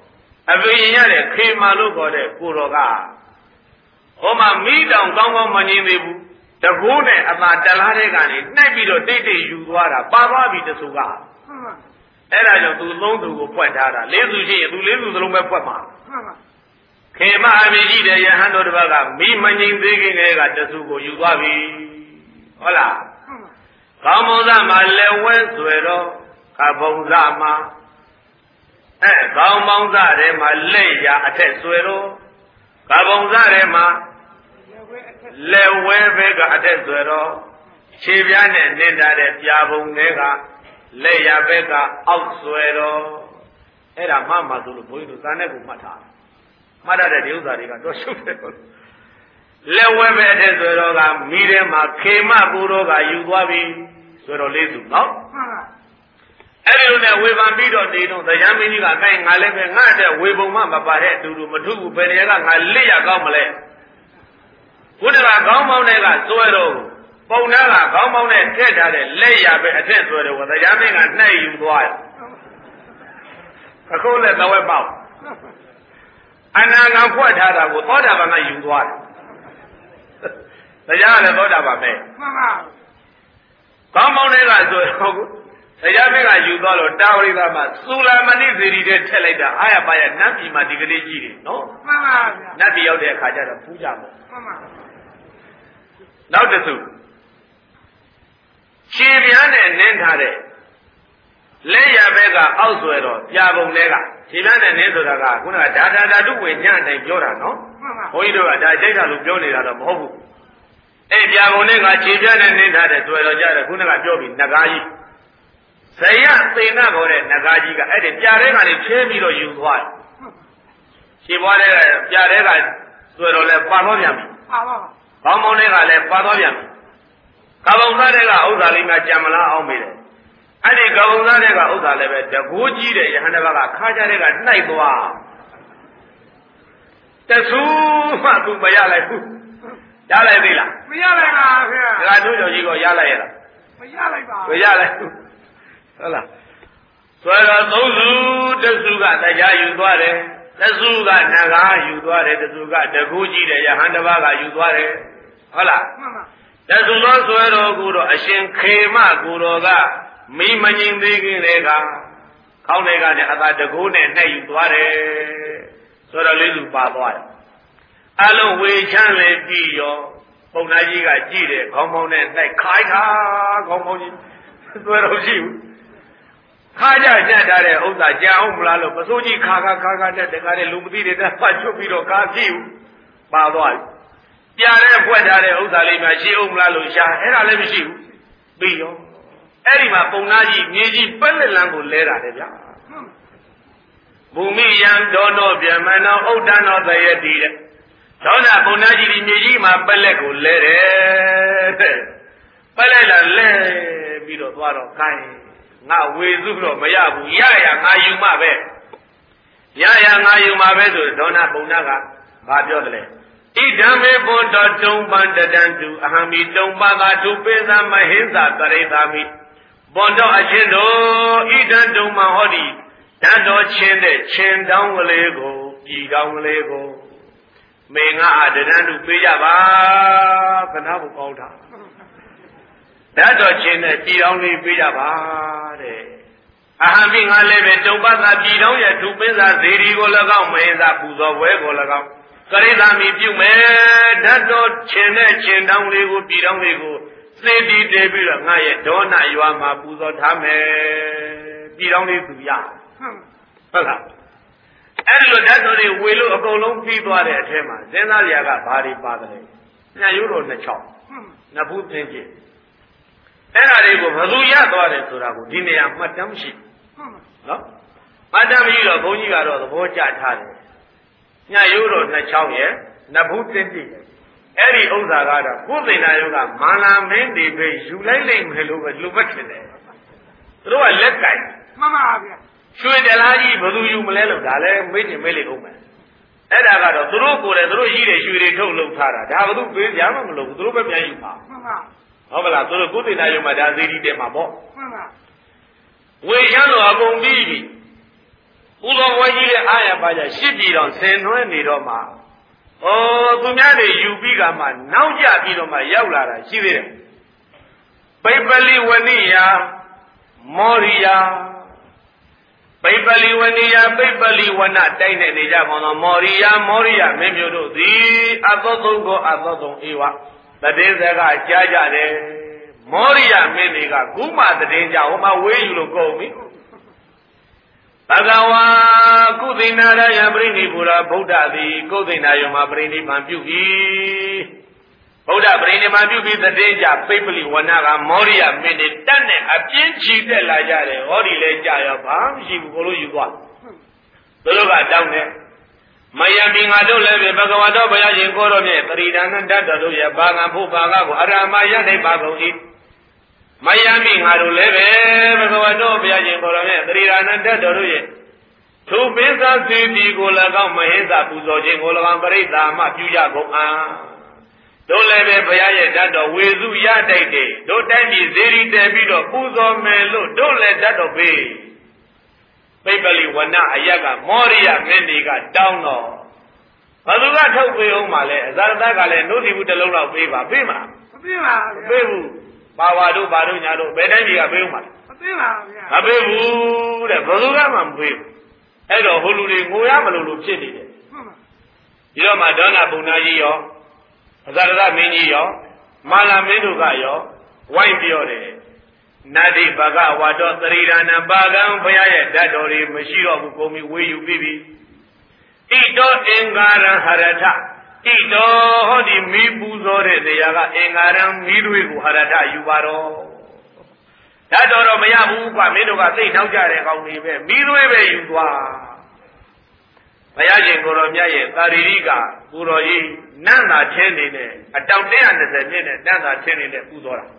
အဖေရင်ရတဲ့ခေမာလို့ခေါ်တဲ့ကိုတော်ကဟောမှာမိတောင်ကောင်းကောင်းမငြင်းသေးဘူးတကိုးနဲ့အသာတလားတဲ့ကနေနှိုက်ပြီးတော့တိတ်တိတ်ယူသွားတာပါသွားပြီတဆူကအဲ့ဒါကြောင့်သူသုံးသူကိုဖွက်ထားတာလေးစုရှိရင်သူလေးစုစလုံးပဲဖွက်မှာခေမအမိကြီးတဲ့ယဟန်တို့တစ်ပတ်ကမိမငြိမ်သေးခင်ကတဆူကိုယူသွားပြီဟုတ်လားကောင်းမုံစမှာလက်ဝဲဆွဲတော့ကပုံစမှာအဲကောင်းမောင်းစထဲမှာလက်ရအထက်ဆွဲတော့ကပုံစထဲမှာလက်ဝဲဘက်ကအထက်ဆွဲတော့ခြေပြားနဲ့နင်းထားတဲ့ပြာပုံတွေကလက်ရဘက်ကအောက်ဆွဲတော့အဲ့ဒါမှမှဆိုလို့ဘုန်းကြီးတို့သာနဲ့ကိုမှတ်ထားမှတ်ရတဲ့ဒီဥစ္စာတွေကတော့ရှုပ်တယ်လက်ဝဲဘက်အထက်ဆွဲတော့ကမိထဲမှာခေမဘူတော်ကယူသွားပြီဆွဲတော့လေးစုနော်အဲ့ဒီလိုနဲ့ဝေဖန်ပြီးတော့နေတော့တရားမင်းကြီးကအကိုင်းငါလည်းပဲငါတဲ့ဝေပုံမှမပါတဲ့အတူတူမထုဘူးဘယ်နေရာကငါလက်ရကောင်းမလဲဘုရားကခေါင်းပေါင်းတဲ့ကစွဲတော့ပုံနာကခေါင်းပေါင်းနဲ့ထည့်ထားတဲ့လက်ရပဲအထက်စွဲတော့တရားမင်းကနှဲ့ယူသွားတယ်အခုလည်းသဝဲပေါက်အနာဂံဖွက်ထားတာကိုသောတာပန်ကယူသွားတယ်တရားလည်းသောတာပန်ပဲမှန်ပါခေါင်းပေါင်းတဲ့ကစွဲတော့တရားမင်းကယူသွားလို့တာဝရိသမှာသုလာမဏိစေရီတဲ့ထက်လိုက်တာအာရပါရနတ်ပြည်မှာဒီကလေးကြီးတယ်နော်မှန်ပါဗျာနတ်ပြည်ရောက်တဲ့အခါကျတော့ပူးကြမယ်မှန်ပါနောက်တစ်စုခြေပြားနဲ့နင်းထားတဲ့လက်ရဘက်ကအောက်ဆွဲတော့ပြာပုံတွေကခြေပြားနဲ့နင်းဆိုတာကခုနကဓာတာဓာတုဝိညာဉ်တိုင်းပြောတာနော်မှန်ပါဘုန်းကြီးတို့ကဒါစိတ်ဓာတ်လို့ပြောနေတာတော့မဟုတ်ဘူးအဲ့ပြာပုံတွေကခြေပြားနဲ့နင်းထားတဲ့ဆွဲတော့ကြတယ်ခုနကပြောပြီးနဂါးကြီးဇယသေနခေါ်တဲ့နဂါးကြီးကအဲ့ဒီပြာတဲ့ကနေဖြဲပြီးတော့ယူသွားတယ်ခြေပွားတဲ့ပြာတဲ့ကဆွဲတော့လဲပါတော့ပြန်ပြီပါပါကောင်းမောင်းတွေကလည်းပါတော့ပြန်ပြီကပုံသားတွေကဥစ္စာလေးများကြံမလားအောင်မေးတယ်အဲ့ဒီကပုံသားတွေကဥစ္စာလည်းပဲတကိုးကြီးတဲ့ယဟန်တဘကခါကြတဲ့ကနှိုက်သွားတဆူမှသူမရလိုက်ဘူးရလိုက်သေးလားမရလိုက်ပါခင်ဗျာဒါတို့ကြောင့်ကြီးကိုရလိုက်ရလားမရလိုက်ပါဘူးမရလိုက်ဘူးဟုတ်လားဆွဲတော်သုံးစုတစုကတရားယူသွားတယ်တစုကနဂါယူသွားတယ်တစုကတကူကြီးတဲ့ယဟန်တဘကယူသွားတယ်ဟုတ်လားမှန်ပါတစုသောဆွဲတော်ကိုတော့အရှင်ခေမကိုတော်ကမိမငြိမ်သေးခင်တွေကခေါင်းတွေကနေအသာတကူနဲ့နှဲ့ယူသွားတယ်ဆိုတော့လေးစုပါသွားတယ်အလုံးဝေချမ်းလေပြီးရောပုံနာကြီးကကြည့်တယ်ခေါင်းပေါင်းနဲ့နှိုက်ခိုင်းခါခေါင်းပေါင်းကြီးဆွဲတော်ရှိဘူးခါကြညှက်ထားတဲ့ဥစ္စာကြံအောင်မလားလို့ပစိုးကြီးခါခါခါခါနဲ့တကားတဲ့လူမသိတဲ့တက်ပတ်ချွတ်ပြီးတော့ကားကြည့်ဘူးပါသွားပြီပြာတဲ့ဖွက်ထားတဲ့ဥစ္စာလေးမှရှိအောင်မလားလို့ရှာအဲ့ဒါလည်းမရှိဘူးပြီးရောအဲ့ဒီမှာပုံနာကြီးမြေကြီးပက်လက်လန်းကိုလဲတာလေဗျာဘူမိယံဒေါနောဗျမနောဥဒ္ဒနောသယတိတဲ့ဒေါနာပုံနာကြီးဒီမြေကြီးမှာပက်လက်ကိုလဲတယ်တဲ့ပက်လက်လာလဲပြီးတော့သွားတော့ခိုင်းငါဝေစုတော့မရဘူးရရငါယူမှပဲရရငါယူမှပဲဆိုဒေါနာပုံနာကဘာပြောတယ်လဲဣဒံမေဘုဒ္ဓတုံပန္တတံတုအဟံမိတုံပသာတုပိသမဟိသတရိသာမိဘုဒ္ဓအချင်းတို့ဣဒံတုံမဟောဒီဓာတ်တော်ချင်းတဲ့ချင်းတောင်းကလေးကိုပြည်တောင်းကလေးကိုမေငါအတဏ္ဍုပေးကြပါခဏဘုကောင်းတာဓာတ်တော်ချင်းတဲ့ပြည်တောင်းလေးပေးကြပါတဲ့အဟံမိငါလည်းပဲတုံပသာပြည်တောင်းရဲ့တုပိသဇေဒီကို၎င်းမဟိသပူဇော်ပွဲကို၎င်းကရိသာမိပြုမယ်ဓာတ်တော်ချင်းတဲ့ချင်းတောင်းလေးကိုပြည်တောင်းလေးကိုစေတီတည်ပြီးတော့ငါရဲ့ဒေါနရွာမှာပူဇော်ထားမယ်ပြည်တောင်းလေးသူရဟုတ်လားအဲ့ဒီလိုဓာတ်တော်တွေဝေလို့အကုန်လုံးပြီးသွားတဲ့အထဲမှာစဉ်းစားကြရကဘာတွေပါတယ်ညရိုးတော်နှစ်ချောင်းနှစ်ဖူးသင်းကျအဲ့ဒါတွေကိုဘယ်သူရသွားတယ်ဆိုတာကိုဒီနေရာမှတ်တမ်းမရှိနော်မှတ်တမ်းမရှိတော့ဘုန်းကြီးကတော့သဘောကျထားတယ်ညရိုးတော်နှစ်ချောင်းရဲ့နှစ်ဖူးသင်းကျအဲ့ဒီဥစ္စာကတော့ဘုသိဏယောကမာလာမင်းတွေပဲယူလိုက်လိမ့်မယ်လို့ပဲလူမထင်တယ်သူတို့ကလက်ကင်မှန်ပါဗျာရွှေတလားကြီးဘယ်သူယူမလဲလို့ဒါလည်းမေ့နေမေ့လိမ့်ဦးမယ်အဲ့ဒါကတော့သူတို့ကိုယ်လည်းသူတို့ရှိတဲ့ရွှေတွေထုတ်လုပ်ထားတာဒါဘယ်သူပေးကြမှမလို့ဘူးသူတို့ပဲပြန်ယူပါမှန်ပါဟုတ်ကလားသူတို့ကုသိဏယောမှာဒါဇေဒီတဲမှာပေါ့မှန်ပါဝေချမ်းတော်အကုန်ပြီးပြီပပူဇော်ပွဲကြီးတဲ့အားရပါကြရှစ်ပြည်တော်ဆင်နွှဲနေတော့မှဩသူများတွေယူပြီးကမှနောက်ကျပြီးတော့မှရောက်လာတာရှိသေးတယ်ပိပလိဝနိယမောရိယပိပလိဝနိယပိပလိဝနတိုက်နေနေကြပေါင်းသောမောရိယမောရိယမင်းမျိုးတို့သည်အသောသုံးကိုအသောသုံးဧဝတတိစကကြားကြတယ်မောရိယမင်းတွေကခုမှတည်ကြဟိုမှာဝေးယူလို့ကုန်ပြီဘဂဝါကုသိဏရယပရိနိဗ္ဗာန်ဗုဒ္ဓသည်ကုသိဏယုံမှာပရိနိဗ္ဗာန်ပြု၏ဗုဒ္ဓပရိနိဗ္ဗာန်ပြုပြီးတည်ကြပိပလိဝနကမောရိယမင်းတွေတတ်နဲ့အပြင်းချီတက်လာကြတယ်ဟောဒီလဲကြာရောဘာမှမရှိဘူးကိုလိုယူသွားသူတို့ကတောင်းတယ်မယံပင်ငါတို့လည်းပဲဘဂဝါတော်ဘုရားရှင်ကိုတော်မြတ်ပရိဒါနတတ်တော်ရဲ့ဘာငံဖို့ဘာကကိုအရမယနိုင်ပါကုန်၏မယံပင်ငါတို့လည်းပဲဘဂဝါတော်ဘုရားရှင်ကိုတော်မြတ်ပရိဒါနတတ်တော်ရဲ့သူပင်သာစီတီကို၎င်းမဟိသပူဇော်ခြင်းကို၎င်းပရိသမှပြုကြကုန်အားတို့လည်းပဲဘုရားရဲ့တတ်တော်ဝေစုရတိုက်တယ်တို့တိုင်းပြည်ဇေရီတည်ပြီးတော့ပူဇော်မယ်လို့တို့လည်းတတ်တော်ပေးပိပလိဝနအယက်ကမောရိယမင်းတွေကတောင်းတော့ဘသူကထုတ်ပေးအောင်ပါလဲအဇာရတကလည်းနှုတ်စီဘူးတစ်လုံးတော့ပေးပါပေးမှာမပေးပါဘူးပေးဘူးပါဝါတို့ဘာတို့ညာတို့ဘယ်တိုင်းပြည်ကပေးအောင်ပါမပေးပါဘူးဗျာမပေးဘူးတဲ့ဘသူကမှမပေးဘူးအဲ့တော့ဟိုလူတွေငိုရမလို့လို့ဖြစ်နေတယ်ဒီတော့မှဒေါနာပုံနာကြီးရောအဇာရတမင်းကြီးရောမာလာမင်းတို့ကရောဝိုင်းပြောတယ်နတ္တိဘဂဝါတော်သရိဒါနပါကံဘုရားရဲ့ဓာတ်တော်တွေမရှိတော့ဘူးကုန်ပြီဝေယူပြီးပြီဣတောအင်္ဂါရဟရထဣတောဟောဒီမိပူဇော်တဲ့တရားကအင်္ဂါရမိတွေကိုဟရထယူပါတော့ဓာတ်တော်တော့မရဘူးကွာမင်းတို့ကသိနောက်ကြတဲ့ကောင်းတွေပဲမိတွေပဲယူသွားဘုရားရှင်ကိုတော်မြတ်ရဲ့သာရိရိကပူတော်ကြီးနန္တာချင်းနေနဲ့အတောင်one hundred twentyပြည့်နဲ့နန္တာချင်းနေနဲ့ပူဇော်တာone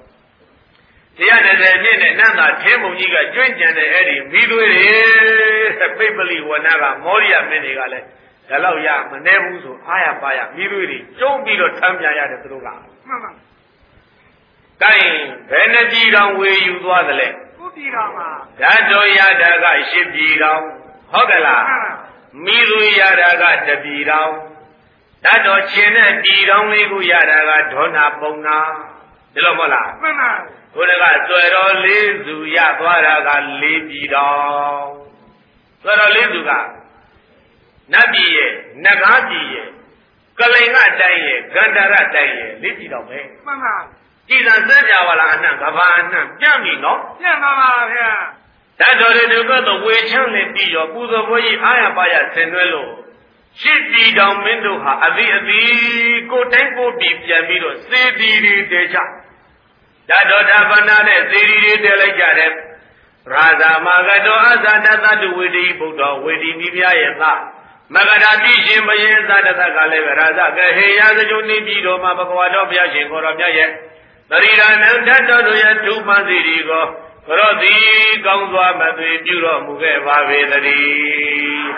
hundred twentyပြည့်နဲ့နန္တာချင်းမုံကြီးကကျွင့်ကြံတဲ့အဲ့ဒီမိသွေးတွေပိပလိဝနကမောရိယမင်းတွေကလည်းဒါတော့ရမနေဘူးဆိုအားရပါရမိသွေးတွေကျုံးပြီးတော့ထမ်းပြန်ရတယ်သူတို့ကမှန်ပါကိုင်းဘယ်နှပြည်တော်ဝေယူသွားသလဲကိုပြည်တော်မှာဓာတ်တော်ရတာကရှစ်ပြည်တော်ဟုတ်ကလားမိသွေးရတာကတပြည်တော်ဓာတ်တော်ချင်းတဲ့ပြည်တော်လေးကိုရတာကဒေါနာပုံနာဒီလိုမဟုတ်လားမှန်ပါဘုရားကသွယ်တော်လေးစုရသွားတာကလေးပြည်တော်သွယ်တော်လေးစုကနတ်ပြည်ရဲ့နဂါးပြည်ရဲ့ကလိန်ကတိုင်းရဲ့ဂန္ဓာရတိုင်းရဲ့လေးပြည်တော်ပဲမှန်ပါကြည်သာစက်ကြပါလားအနှံ့ကဘာအနှံ့ပြန့်ပြီနော်ပြန့်ပါပါဗျာဓာတ်တော်တွေတို့ကတော့ဝေချမ်းနဲ့ပြီးရောပူဇော်ပွဲကြီးအားရပါရဆင်နွှဲလို့ရှစ်ပြည်တော်မင်းတို့ဟာအသီးအသီးကိုတိုင်းကိုပြည်ပြန်ပြီးတော့စေတီတွေတဲချဓာတ်တော်ဓာပနာနဲ့စေတီတွေတဲလိုက်ကြတယ်ရာဇာမဂတောအဇာတသတုဝေတိဘုဒ္ဓဝေတိမိဖုရားရဲ့သားမဂဒတိရှင်ဘယင်သတ္တသကလည်းပဲရာဇကဟေယသကျုံနေပြည်တော်မှာဘဂဝါတော်ဘုရားရှင်ကိုတော်မြတ်ရဲ့သရိဒါနံဓာတ်တော်တို့ရဲ့ဒုမှန်စီဒီကိုဘရောတိကောင်းစွာမသွေပြုတော်မူခဲ့ပါပေသတည်း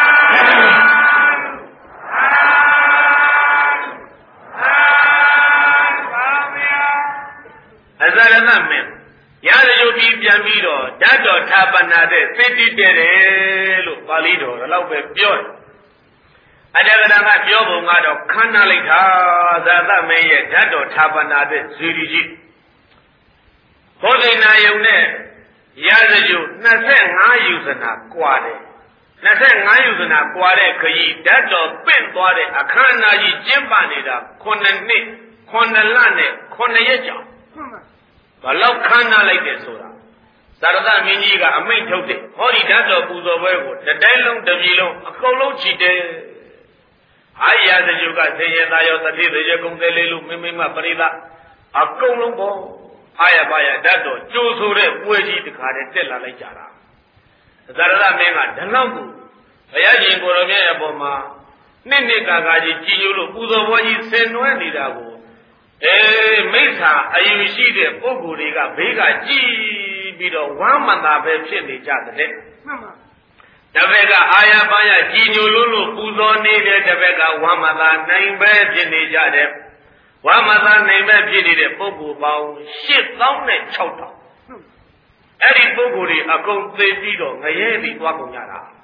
အဇရဏမင်းရသကျုပ်ပြီးပြန်ပြီးတော့ဓာတ်တော်ထာပနာတဲ့စေတီတဲတယ်လို့ပါဠိတော်တော့ပဲပြောတယ်အတ္တကနာကပြောပုံကတော့ခန္ဓာလိုက်တာဇာသမင်းရဲ့ဓာတ်တော်ထာပနာတဲ့ဇီရီကြီးဘောဓိနာယုံနဲ့ရသကျုပ်twenty-fiveယူဇနာကွာတယ်twenty-fiveယူဇနာကွာတဲ့ခရီးဓာတ်တော်ပင့်သွားတဲ့အခမ်းအနားကြီးကျင်းပနေတာnineနှစ်nineလနဲ့nineရက်ကြာဘလောက်ခမ်းနားလိုက်တယ်ဆိုတာသာရသမင်းကြီးကအမိန့်ထုတ်တယ်ဟောဒီဓာတ်တော်ပူဇော်ပွဲကိုတတိုင်းလုံးတစ်ပြည်လုံးအကုန်လုံးချီတယ်အာရသကျုပ်ကသေရသားရောသတိသေရကုံသေးလေးလို့မိမိမပရိသအကုန်လုံးပေါ့အာရပါရဓာတ်တော်ကြိုးဆိုတဲ့ပွဲကြီးတခါတည်းတက်လာလိုက်ကြတာသာရသမင်းကဓလောက်ကိုဘုရားရှင်ကိုရောမြတ်ရဲ့အပေါ်မှာနှစ်နှစ်ကာကာကြီးကြည်ညိုလို့ပူဇော်ပွဲကြီးဆင်နွှဲနေတာကိုအေးမိစ္ဆာအယူရှိတဲ့ပုဂ္ဂိုလ်တွေကဘေးကကြည်ပြီးတော့ဝမ်းမသာပဲဖြစ်နေကြတဲ့မှန်ပါတပည့်ကအာရပါရကြည်ညိုလို့လို့ပူဇော်နေတဲ့တပည့်ကဝမ်းမသာနိုင်ပဲဖြစ်နေကြတဲ့ဝမ်းမသာနိုင်ပဲဖြစ်နေတဲ့ပုဂ္ဂိုလ်ပေါင်းeight thousand six thousandအဲ့ဒီပုဂ္ဂိုလ်တွေအကုန်သိပြီးတော့ငရဲပြီးသွားကုန်ကြတာမှ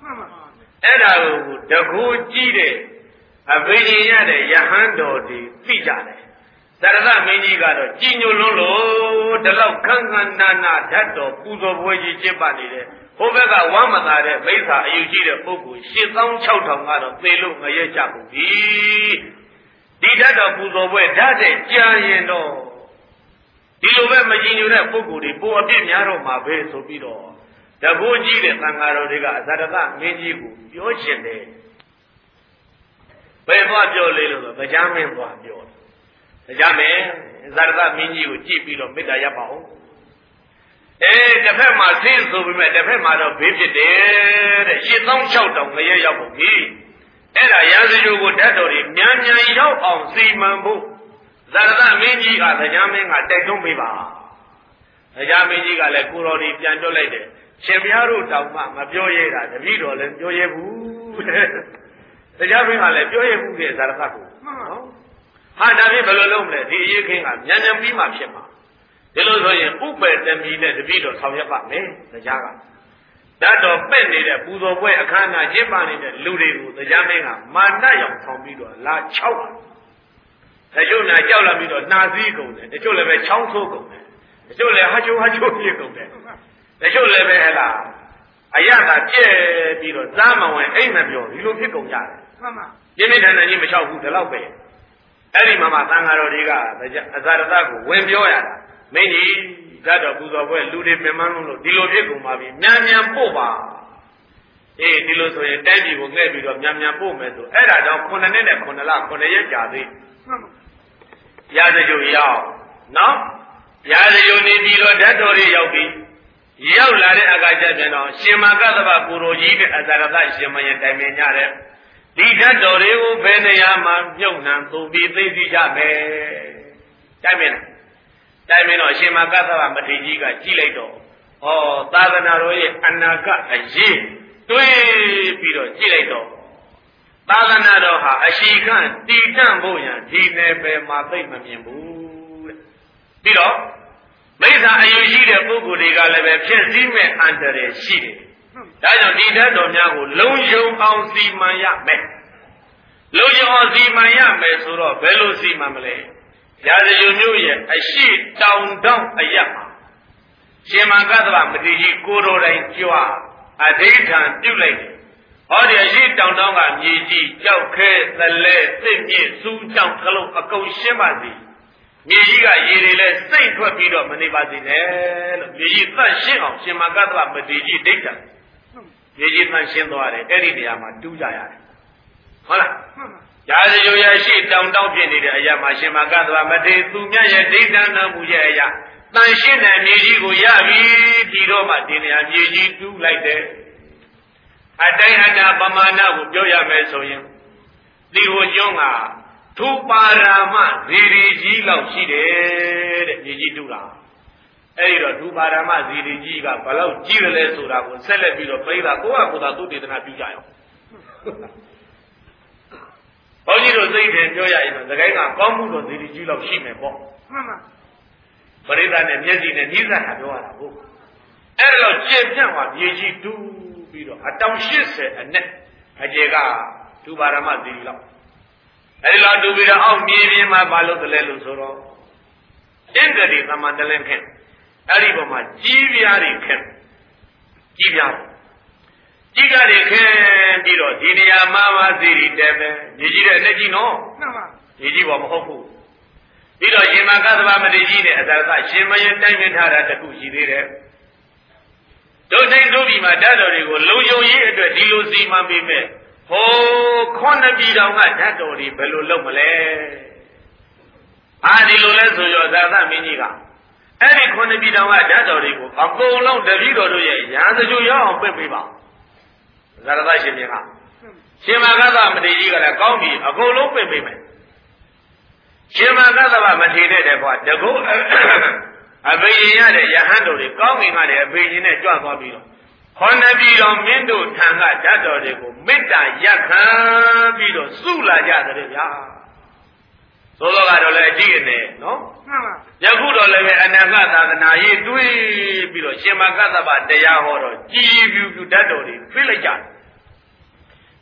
အဲ့ဒါကိုတကူကြည့်တဲ့အဘိညာဉ်ရတဲ့ယဟန်တော်တွေသိကြတယ်သရဏမင်းကြီးကတော့ကြည်ညိုလွန်းလို့ဒီလောက်ခန်းခန်းနာနာဓာတ်တော်ပူဇော်ပွဲကြီးကျင်းပနေတယ်ဟိုဘက်ကဝမ်းမသာတဲ့မိစ္ဆာအယူရှိတဲ့ပုဂ္ဂိုလ်ရှစ်သောင်းခြောက်ထောင်ကတော့သေလို့ငရဲကြဘူးဒီဒီဓာတ်တော်ပူဇော်ပွဲဓာတ်တဲ့ကြာရင်တော့ဒီလိုပဲမကြည်ညိုတဲ့ပုဂ္ဂိုလ်တွေပိုအပြစ်များတော့မှာပဲဆိုပြီးတော့တကူကြီးတဲ့သံဃာတော်တွေကအဇာတကမင်းကြီးကိုပြောချင်တယ်ဘယ်သွားပြောလေလို့ဆိုတရားမင်းသွားပြောတယ်တရားမင်းဇာတကမင်းကြီးကိုကြည့်ပြီးတော့မေတ္တာရပ်ပါဦးအေးတစ်ဖက်မှာဆင်းဆိုပေမဲ့တစ်ဖက်မှာတော့ဘေးဖြစ်တယ်တဲ့ရှစ်သောင်းခြောက်တောင်ငရဲရောက်ဖို့ပြီအဲ့ဒါရာဇဂိုကိုဓာတ်တော်တွေမြန်မြန်ရောက်အောင်စီမံဖို့ဇာတကမင်းကြီးကတရားမင်းကတိုက်တွန်းပေးပါတရားမင်းကြီးကလည်းကိုတော်ဒီပြန်ပြောလိုက်တယ်ရှင်ဘုရားတို့တောင်မှမပြောရတာတပည့်တော်လည်းပြောရဘူးတရားမင်းကလည်းပြောရဘူးတဲ့ဇာတကကိုနော်ဟာဒါဖြင့်ဘယ်လိုလုပ်မလဲဒီအရေးခင်းကမြန်မြန်ပြီးမှဖြစ်မှာဒီလိုဆိုရင်ဥပ္ပေတမီနဲ့တပည့်တော်ဆောင်ရွက်ပါမယ်တရားကဓာတ်တော်ပဲ့နေတဲ့ပူဇော်ပွဲအခမ်းအနားကျင်းပနေတဲ့လူတွေကိုတရားမင်းကမာနရောင်ဆောင်ပြီးတော့လာ၆ပါတချို့များကြောက်လာပြီးတော့နှာစည်းကုန်တယ်တချို့လည်းပဲချောင်းဆိုးကုန်တယ်တချို့လည်းဟာချိုးဟာချိုးပြေကုန်တယ်တချို့လည်းပဲဟလာအရသာကျဲပြီးတော့စားမဝင်အိမ်မပြောဒီလိုဖြစ်ကုန်ကြတယ်မှန်ပါပြင်းပြထန်ထန်ကြီးမလျှောက်ဘူးဒီလောက်ပဲအဲ့ဒီမှာမှသံဃာတော်တွေကအဇာရတကိုဝင်ပြောရတာမင်းကြီးဓာတ်တော်ပူဇော်ပွဲလူတွေပြန်မှန်းလို့ဒီလိုဖြစ်ကုန်ပါပြီမြန်မြန်ပို့ပါအေးဒီလိုဆိုရင်တိုင်းပြည်ကိုငှဲ့ပြီးတော့မြန်မြန်ပို့မယ်ဆိုအဲ့ဒါကြောင့်ခုနှစ်နှစ်နဲ့ခုနှစ်လခုနှစ်ရက်ကြာသေးရာဇဂိုရောက်နော်ရာဇဂိုနေပြီးတော့ဓာတ်တော်တွေရောက်ပြီရောက်လာတဲ့အခါကျပြန်တော့ရှင်မကသဗ္ဗကိုရိုကြီးတဲ့အဇာရတရှင်မယတိုင်ပင်ကြတဲ့ဒီဓာတ်တော်တွေကိုဘယ်နေရာမှာမြုပ်နှံသုံးပြီးသိသိကြမယ်တိုင်ပင်တိုင်ပင်တော့ရှင်မကသဗ္ဗမထေရကြီးကကြည့်လိုက်တော့ဩသာသနာတော်ရဲ့အနာကအရေးတွေးပြီးတော့ကြည့်လိုက်တော့သာသနာတော်ဟာအရှိခန့်တည်တံ့ဖို့ရန်ဒီနယ်ပယ်မှာသိမမြင်ဘူးတဲ့ပြီးတော့မိစ္ဆာအယူရှိတဲ့ပုဂ္ဂိုလ်တွေကလည်းပဲဖြစ်စည်းမဲ့အန္တရာယ်ရှိတယ်ဒါကြောင့်ဒီဓာတ်တော်များကိုလုံယုံအောင်စီမံရမယ်လုံယုံအောင်စီမံရမယ်ဆိုတော့ဘယ်လိုစီမံမလဲရာဇဂိုမျိုးရဲ့အရှိတောင်တောင်အရက်မှာရှင်မကသဗ္ဗမထေရကြီးကိုတော်တိုင်ကြွအဓိဋ္ဌာန်ပြုလိုက်တယ်ဟောဒီအရှိတောင်တောင်ကမြေကြီးကြောက်ခဲသလဲစိတ်မြင့်စူးကြောက်ခလုံးအကုန်ရှင်းပါစေမြေကြီးကရေတွေလဲစိတ်ထွက်ပြီးတော့မနေပါစေနဲ့လို့မြေကြီးသတ်ရှင်းအောင်ရှင်မကသဗ္ဗမထေရကြီးဒိဋ္ဌာန်မြေကြီးသတ်ရှင်းသွားတယ်အဲ့ဒီနေရာမှာတူးကြရတယ်ဟုတ်လားရာဇဂိုရရှိတောင်တောင်ဖြစ်နေတဲ့အရာမှာရှင်မကသဗ္ဗမထေရသူမြတ်ရဲ့ဒိဋ္ဌာန်တော်မူရဲ့အရာတန်ရှင်းတဲ့မြေကြီးကိုရပြီဒီတော့မှဒီနေရာမြေကြီးတူးလိုက်တယ်အတိုင်းအတာပမာဏကိုပြောရမယ်ဆိုရင်ဒီဟိုကျွန်းကထူပါရာမဇီရီကြီးလောက်ရှိတယ်တဲ့မြေကြီးတူးတာအဲ့ဒီတော့ထူပါရာမဇီရီကြီးကဘလောက်ကြီးရလဲဆိုတာကိုဆက်လက်ပြီးတော့ပြိဿကိုယ့်ဟာကိုယ်သာသုတေသနာပြုကြရအောင်ဘုန်းကြီးတို့သိတယ်ပြောရရင်တော့သခိုင်းကကောင်းမှုတော့ဇီရီကြီးလောက်ရှိမယ်ပေါ့မှန်ပါပရိသတ်နဲ့မျက်စိနဲ့နှီးစပ်တာပြောရတာဟုတ်အဲ့ဒါတော့ကျေပြန့်သွားမြေကြီးတူးပြီးတော့အတောင်ရှစ်ဆယ်အနက်အကျေကဒုပါရမသီရီလောက်အဲဒီလောက်တူပြီးတော့အောက်မြေပြင်မှာဘာလို့တလဲလို့ဆိုတော့အင်္ဂတိသမန္တလင်ခင်အဲ့ဒီပေါ်မှာကြီးပြားတွေခင်ကြီးပြားကြီးကတွေခင်ပြီးတော့ဒီနေရာမှာပါသီရီတဲမယ်မြေကြီးတဲ့အလက်ကြီးနော်မှန်ပါမြေကြီးပေါ်မဟုတ်ဘူးပြီးတော့ရှင်မကသဗ္ဗမထေရကြီးနဲ့အတ္တရှင်မယတိုင်ပင်ထားတာတခုရှိသေးတယ်ဒုစိတ်ဒုပြီမှာဓာတ်တော်တွေကိုလုံယုံရေးအတွက်ဒီလိုစီမံပေးမယ်ဟိုခွန်းနှစ်ပြည်တော်ကဓာတ်တော်တွေဘယ်လိုလုပ်မလဲအာဒီလိုလဲဆိုရောသာသမင်းကြီးကအဲ့ဒီခွန်းနှစ်ပြည်တော်ကဓာတ်တော်တွေကိုအကုန်လုံးတပည့်တော်တို့ရဲ့ရာဇဂိုရောက်အောင်ပြစ်ပေးပါဇာရသရှင်မြင်ကရှင်မကသဗ္ဗမထေရကြီးကလည်းကောင်းပြီအကုန်လုံးပြစ်ပေးမယ်ရှင်မကသဗ္ဗမထေရတဲ့ကွာတကုအဘိညာဉ်ရတဲ့ယဟန်တို့တွေကောင်းကင်ကလည်းအဘိညာဉ်နဲ့ကြွသွားပြီးတော့ခေါဏပြည်တော်မင်းတို့ထံကဓာတ်တော်တွေကိုမေတ္တာရက်ခံပြီးတော့စုလာကြတယ်ဗျာသို့သောကတော့လည်းအကြည့်နဲ့နော်မှန်ပါယခုတော့လည်းပဲအနန္တသာသနာရေးတွေးပြီးတော့ရှင်မကသဗ္ဗတရားဟောတော့ကြည်ပြူပြူဓာတ်တော်တွေဖိလိုက်ကြတယ်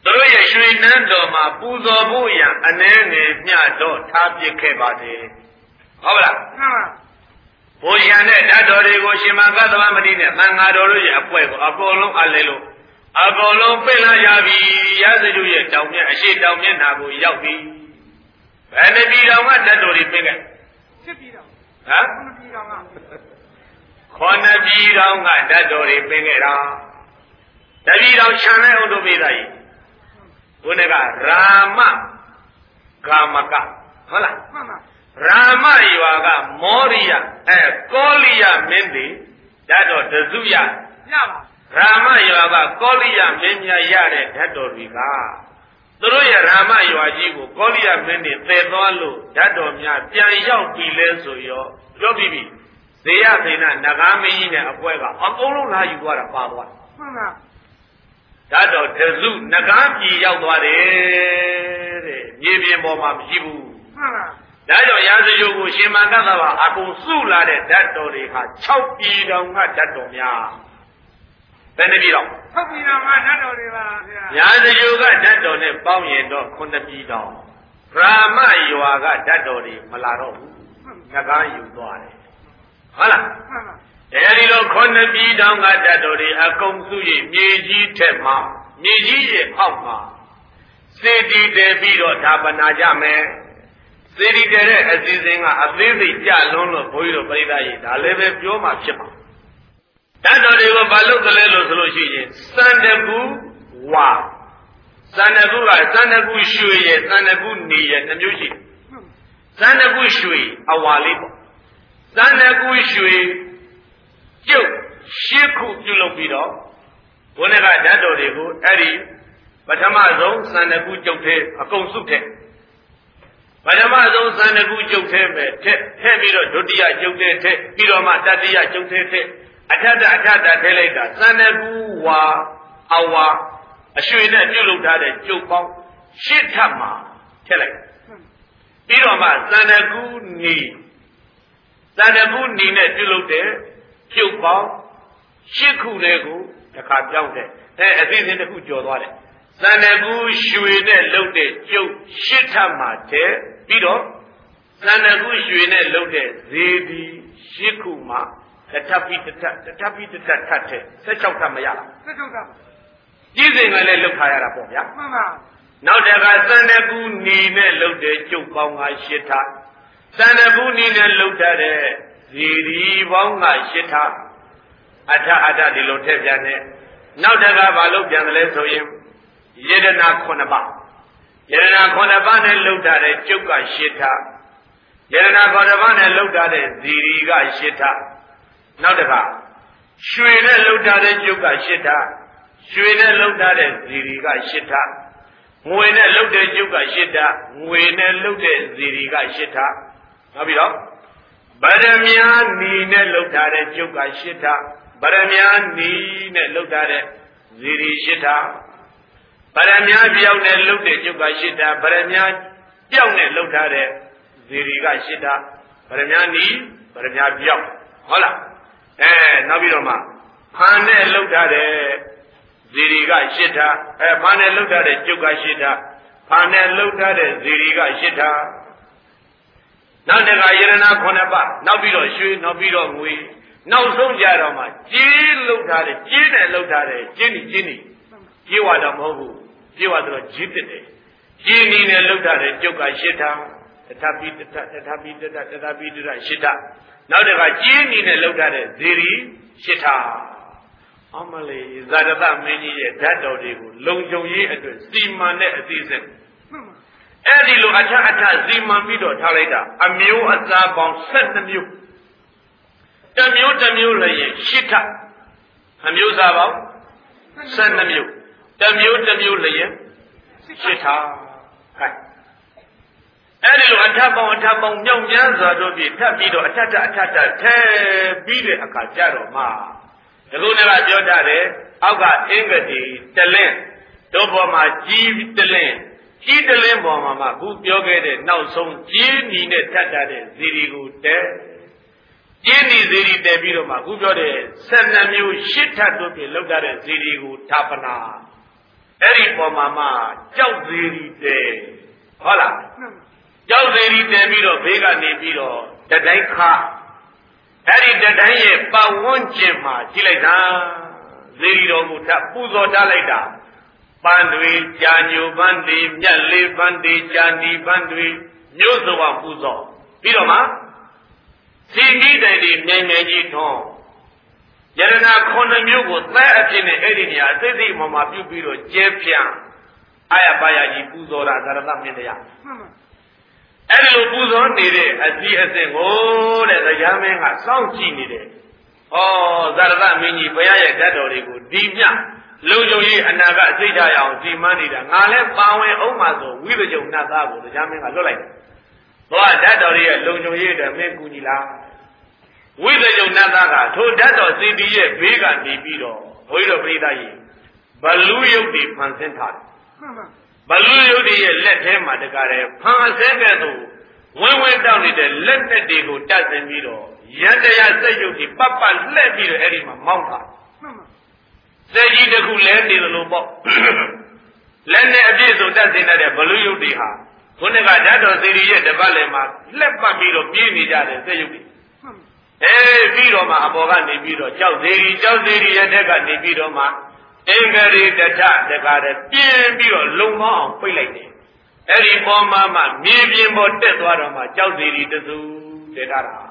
တို့ရဲ့ရွှေနန်းတော်မှာပူဇော်ဖို့ရန်အနေငယ်မျှတော့ထားပြခဲ့ပါတယ်ဟုတ်လားမှန်ပါဘုရားနဲ့ဓာတ်တော်တွေကိုရှင်မကသဗ္ဗမတိနဲ့သံဃာတော်တို့ရဲ့အပွဲကိုအကုန်လုံးအလဲလို့အကုန်လုံးပြင့်လာရပြီရသတုရဲ့တောင်မြတ်အရှိတောင်မျက်နှာကိုရောက်ပြီဘယ်နှပြည်တော်ကဓာတ်တော်တွေပြင့်ခဲ့စစ်ပြည်တော်ဟမ်ခုနှစ်ပြည်တော်ကခုနှစ်ပြည်တော်ကဓာတ်တော်တွေပြင့်ခဲ့တာတပြည်တော်ခြံလိုက်အောင်တို့ပြတာကြီးဘုန်းကရာမကာမကဟုတ်လားမှန်ပါရာမရွာကမောရိယအဲကောလိယမင်းတွေဓာတ်တော်တစုရရပါရာမရွာကကောလိယမင်းများရတဲ့ဓာတ်တော်တွေကသူတို့ရဲ့ရာမရွာကြီးကိုကောလိယမင်းတွေသေသွားလို့ဓာတ်တော်များပြန်ရောက်ပြီလဲဆိုရောပြောပြီးပြီဇေယသေနနဂါမင်းကြီးနဲ့အပွဲကအကုန်လုံးလာယူသွားတာပါသွားမှန်ပါဓာတ်တော်တစုနဂါပြည်ရောက်သွားတယ်တဲ့မြေပြင်ပေါ်မှာမရှိဘူးမှန်ပါဒါကြောင့်ရာဇဂိုကိုရှင်မကသဗ္ဗအကုန်စုလာတဲ့ဓာတ်တော်တွေဟာ၆ပြည်တော်ကဓာတ်တော်များဘယ်နှပြည်တော်၆ပြည်တော်ကဓာတ်တော်တွေပါဗျာရာဇဂိုကဓာတ်တော်နဲ့ပေါင်းရင်တော့ခုနှစ်ပြည်တော်ရာမရွာကဓာတ်တော်တွေမလာတော့ဘူးငကားယူသွားတယ်ဟုတ်လားမှန်ပါအဲဒီလိုခုနှစ်ပြည်တော်ကဓာတ်တော်တွေအကုန်စုရင်မြေကြီးထက်မှာမြေကြီးရဲ့အောက်မှာစေတီတည်ပြီးတော့ဒါပနာကြမယ်စေတီတည်တဲ့အစီအစဉ်ကအသေးစိတ်ကြလွန်းလို့ဘုန်းကြီးတို့ပြိဿကြီးဒါလည်းပဲပြောမှဖြစ်မှာဓာတ်တော်တွေကိုဘာလို့ကလဲလို့ဆိုလို့ရှိရင်စန္ဒကူဝါစန္ဒကူကစန္ဒကူရွှေရဲ့စန္ဒကူနေရဲ့နှမျိုးရှိစန္ဒကူရွှေအဝါလေးပေါ့စန္ဒကူရွှေကျုပ်ရှစ်ခုပြုလုပ်ပြီးတော့ဘုန်းကဓာတ်တော်တွေကိုအဲ့ဒီပထမဆုံးစန္ဒကူကျုပ်သေးအကုန်စုတဲ့ပထမဆုံးစန္ဒကူကျုပ်သေးပဲထက်ထည့်ပြီးတော့ဒုတိယကျုပ်သေးထက်ပြီးတော့မှတတိယကျုပ်သေးထက်အထက်တအထက်တထည့်လိုက်တာစန္ဒကူဝါအဝါအရွှေနဲ့ပြုလုပ်ထားတဲ့ကျုပ်ပေါင်းရှစ်ထပ်မှာထည့်လိုက်ပြီးတော့မှစန္ဒကူနီစန္ဒကူနီနဲ့ပြုလုပ်တဲ့ကျုပ်ပေါင်းရှစ်ခုလေးကိုတစ်ခါပြောင်းတဲ့အဲအသိစဉ်တစ်ခုကျော်သွားတယ်စန္ဒကူရွှေနဲ့လုပ်တဲ့ကျုပ်ရှစ်ထပ်မှာတည်းပြီးတော့စန္ဒကူရွှေနဲ့လုပ်တဲ့ဇေဒီရှစ်ခုမှာတထပ်ပြီးတထပ်တထပ်ပြီးတထပ်ထပ်တဲ့၁၆ထပ်မရလား၁၆ထပ်ကြီးစဉ်ကလည်းလုပ်ထားရတာပေါ့ဗျာမှန်ပါနောက်တခါစန္ဒကူနီနဲ့လုပ်တဲ့ကျုပ်ပေါင်းကရှစ်ထပ်စန္ဒကူနီနဲ့လုပ်ထားတဲ့ဇေဒီပေါင်းကရှစ်ထပ်အထအထဒီလိုထည့်ပြန်တယ်နောက်တခါဘာလုပ်ပြန်တယ်လဲဆိုရင်ယေဒနာခုနှစ်ပါးယေဒနာခုနှစ်ပါးနဲ့လှုပ်ထားတဲ့ကျုပ်ကရှစ်ထယေဒနာခုနှစ်ပါးနဲ့လှုပ်ထားတဲ့ဇီရီကရှစ်ထနောက်တခါရွှေနဲ့လှုပ်ထားတဲ့ကျုပ်ကရှစ်ထရွှေနဲ့လှုပ်ထားတဲ့ဇီရီကရှစ်ထငွေနဲ့လှုပ်တဲ့ကျုပ်ကရှစ်ထငွေနဲ့လှုပ်တဲ့ဇီရီကရှစ်ထနောက်ပြီးတော့ဗရမ ्या နီနဲ့လှုပ်ထားတဲ့ကျုပ်ကရှစ်ထဗရမ ्या နီနဲ့လှုပ်ထားတဲ့ဇီရီရှစ်ထဗရမ ्या ပြောင်းနဲ့လှုပ်တဲ့ကျုပ်ကရှစ်ထဗရမ ्या ပြောင်းနဲ့လှုပ်ထားတဲ့ဇီရီကရှစ်ထဗရမ ्या နီဗရမ ्या ပြောင်းဟုတ်လားအဲနောက်ပြီးတော့မှဖန်နဲ့လှုပ်ထားတဲ့ဇီရီကရှစ်ထအဲဖန်နဲ့လှုပ်ထားတဲ့ကျုပ်ကရှစ်ထဖန်နဲ့လှုပ်ထားတဲ့ဇီရီကရှစ်ထနောက်တခါယရဏခုနှစ်ပါးနောက်ပြီးတော့ရွှေနောက်ပြီးတော့ငွေနောက်ဆုံးကြတော့မှကြေးလှုပ်ထားတဲ့ကြေးနဲ့လှုပ်ထားတဲ့ကျင်းနီကျင်းနီကြေးဝါတော့မဟုတ်ဘူးကြေးဝါဆိုတော့ကြီးတက်တယ်ကျင်းနီနဲ့လှုပ်ထားတဲ့ကျုပ်ကရှစ်ထတထပိတထတထပိတထတထပိတထရှစ်ထနောက်တခါကျင်းနီနဲ့လှုပ်ထားတဲ့ဇေရီရှစ်ထအမလေးဇာတသမင်းကြီးရဲ့ဓာတ်တော်တွေကိုလုံခြုံရေးအတွက်စီမံတဲ့အသိစိတ်အဲ့ဒီလိုအထအထစီမံပြီးတော့ထားလိုက်တာအမျိုးအစားပေါင်း၁၂မျိုးတစ်မျိုးတစ်မျိုးလည်းရင်ရှစ်ထအမျိုးစားပေါင်း၁၂မျိုးတစ်မျိုးတစ်မျိုးလည်းရင်ရှစ်ထဟဲ့အဲ့ဒီလိုအထပေါင်းအထပေါင်းမြောက်များစွာတို့ပြီးထပ်ပြီးတော့အထထအထထထဲပြီးတဲ့အခါကြတော့မှဒီလိုနဲ့ကပြောတတ်တယ်အောက်ကအင်္ဂတိတလင်းတို့ပေါ်မှာကြီးတလင်းကြီးတလင်းပေါ်မှာမှခုပြောခဲ့တဲ့နောက်ဆုံးကြီးနီနဲ့ထပ်တာတဲ့ဇီရီကိုတဲကြီးနီဇီရီတဲပြီးတော့မှခုပြောတဲ့၁၂မျိုးရှစ်ထပ်တို့ပြင်လောက်တာတဲ့ဇီရီကိုဌာပနာအဲ့ဒီပေါ်မှာမှကြောက်သေးတယ်ဟုတ်လားကြောက်သေးတယ်ပြီးတော့ဘေးကနေပြီးတော့တတိုင်းခါအဲ့ဒီတတိုင်းရဲ့ပတ်ဝန်းကျင်မှာကြည့်လိုက်တာဇေဒီတော်ကိုထပ်ပူဇော်ထားလိုက်တာပန်းတွေကြာညိုပန်းတွေမြတ်လေးပန်းတွေကြာနီပန်းတွေမျိုးစုံအောင်ပူဇော်ပြီးတော့မှစီကြီးတိုင်တွေမြိုင်မြိုင်ကြီးထွန်းယရနာခုနှစ်မျိုးကိုသဲအဖြစ်နဲ့အဲ့ဒီနေရာအသိသိမှမှပြုပြီးတော့ကျဲပြန့်အာရပါရကြီးပူဇော်တာဇရတမင်းတရားအဲ့ဒီလိုပူဇော်နေတဲ့အစီအစဉ်ကိုတဲ့တရားမင်းကစောင့်ကြည့်နေတယ်ဩဇရတမင်းကြီးဘုရားရဲ့ဓာတ်တော်တွေကိုဒီမြလုံခြုံရေးအနာကအစိတ်ဓာတ်အောင်ဒီမှန်းနေတာငါလည်းပါဝင်အောင်ပါဆိုဝိပကြုံနတ်သားကိုတရားမင်းကလွတ်လိုက်တယ်ဘောဓာတ်တော်ရဲ့လုံခြုံရေးအတွက်မင်းကူညီလားဝိသေယုံနတ်သားကထိုဓာတ်တော်စီတီရဲ့ဘေးကနေပြီးတော့ဘုန်းကြီးတို့ပြိဿကြီးဘလူယုတ်တွေဖန်ဆင်းထားတယ်ဘလူယုတ်တွေရဲ့လက်ထဲမှာတကားတယ်ဖန်ဆင်းတဲ့သူဝင်းဝင်းတောက်နေတဲ့လက်သက်တွေကိုတတ်ဆင်ပြီးတော့ရန်တရားစက်ယုတ်တွေပတ်ပတ်လှက်ပြီးတော့အဲ့ဒီမှာမောင်းတာစက်ကြီးတစ်ခုလဲနေသလိုပေါ့လက်နဲ့အပြည့်စုံတတ်ဆင်တဲ့ဘလူယုတ်တွေဟာခုနကဓာတ်တော်စီတီရဲ့တပတ်လည်မှာလက်ပတ်ပြီးတော့ပြေးနေကြတယ်စက်ယုတ်တွေအေးပြီးတော့မှအပေါ်ကနေပြီးတော့ကြောက်သေးရီကြောက်သေးရီရဲ့တက်ကနေပြီးတော့မှအင်္ဂရိတထတကားတဲ့ပြင်းပြီးတော့လုံပေါင်းအောင်ပိတ်လိုက်တယ်အဲ့ဒီပေါ်မှာမှမြေပြင်ပေါ်တက်သွားတော့မှကြောက်သေးရီတစုတက်တာဟမ်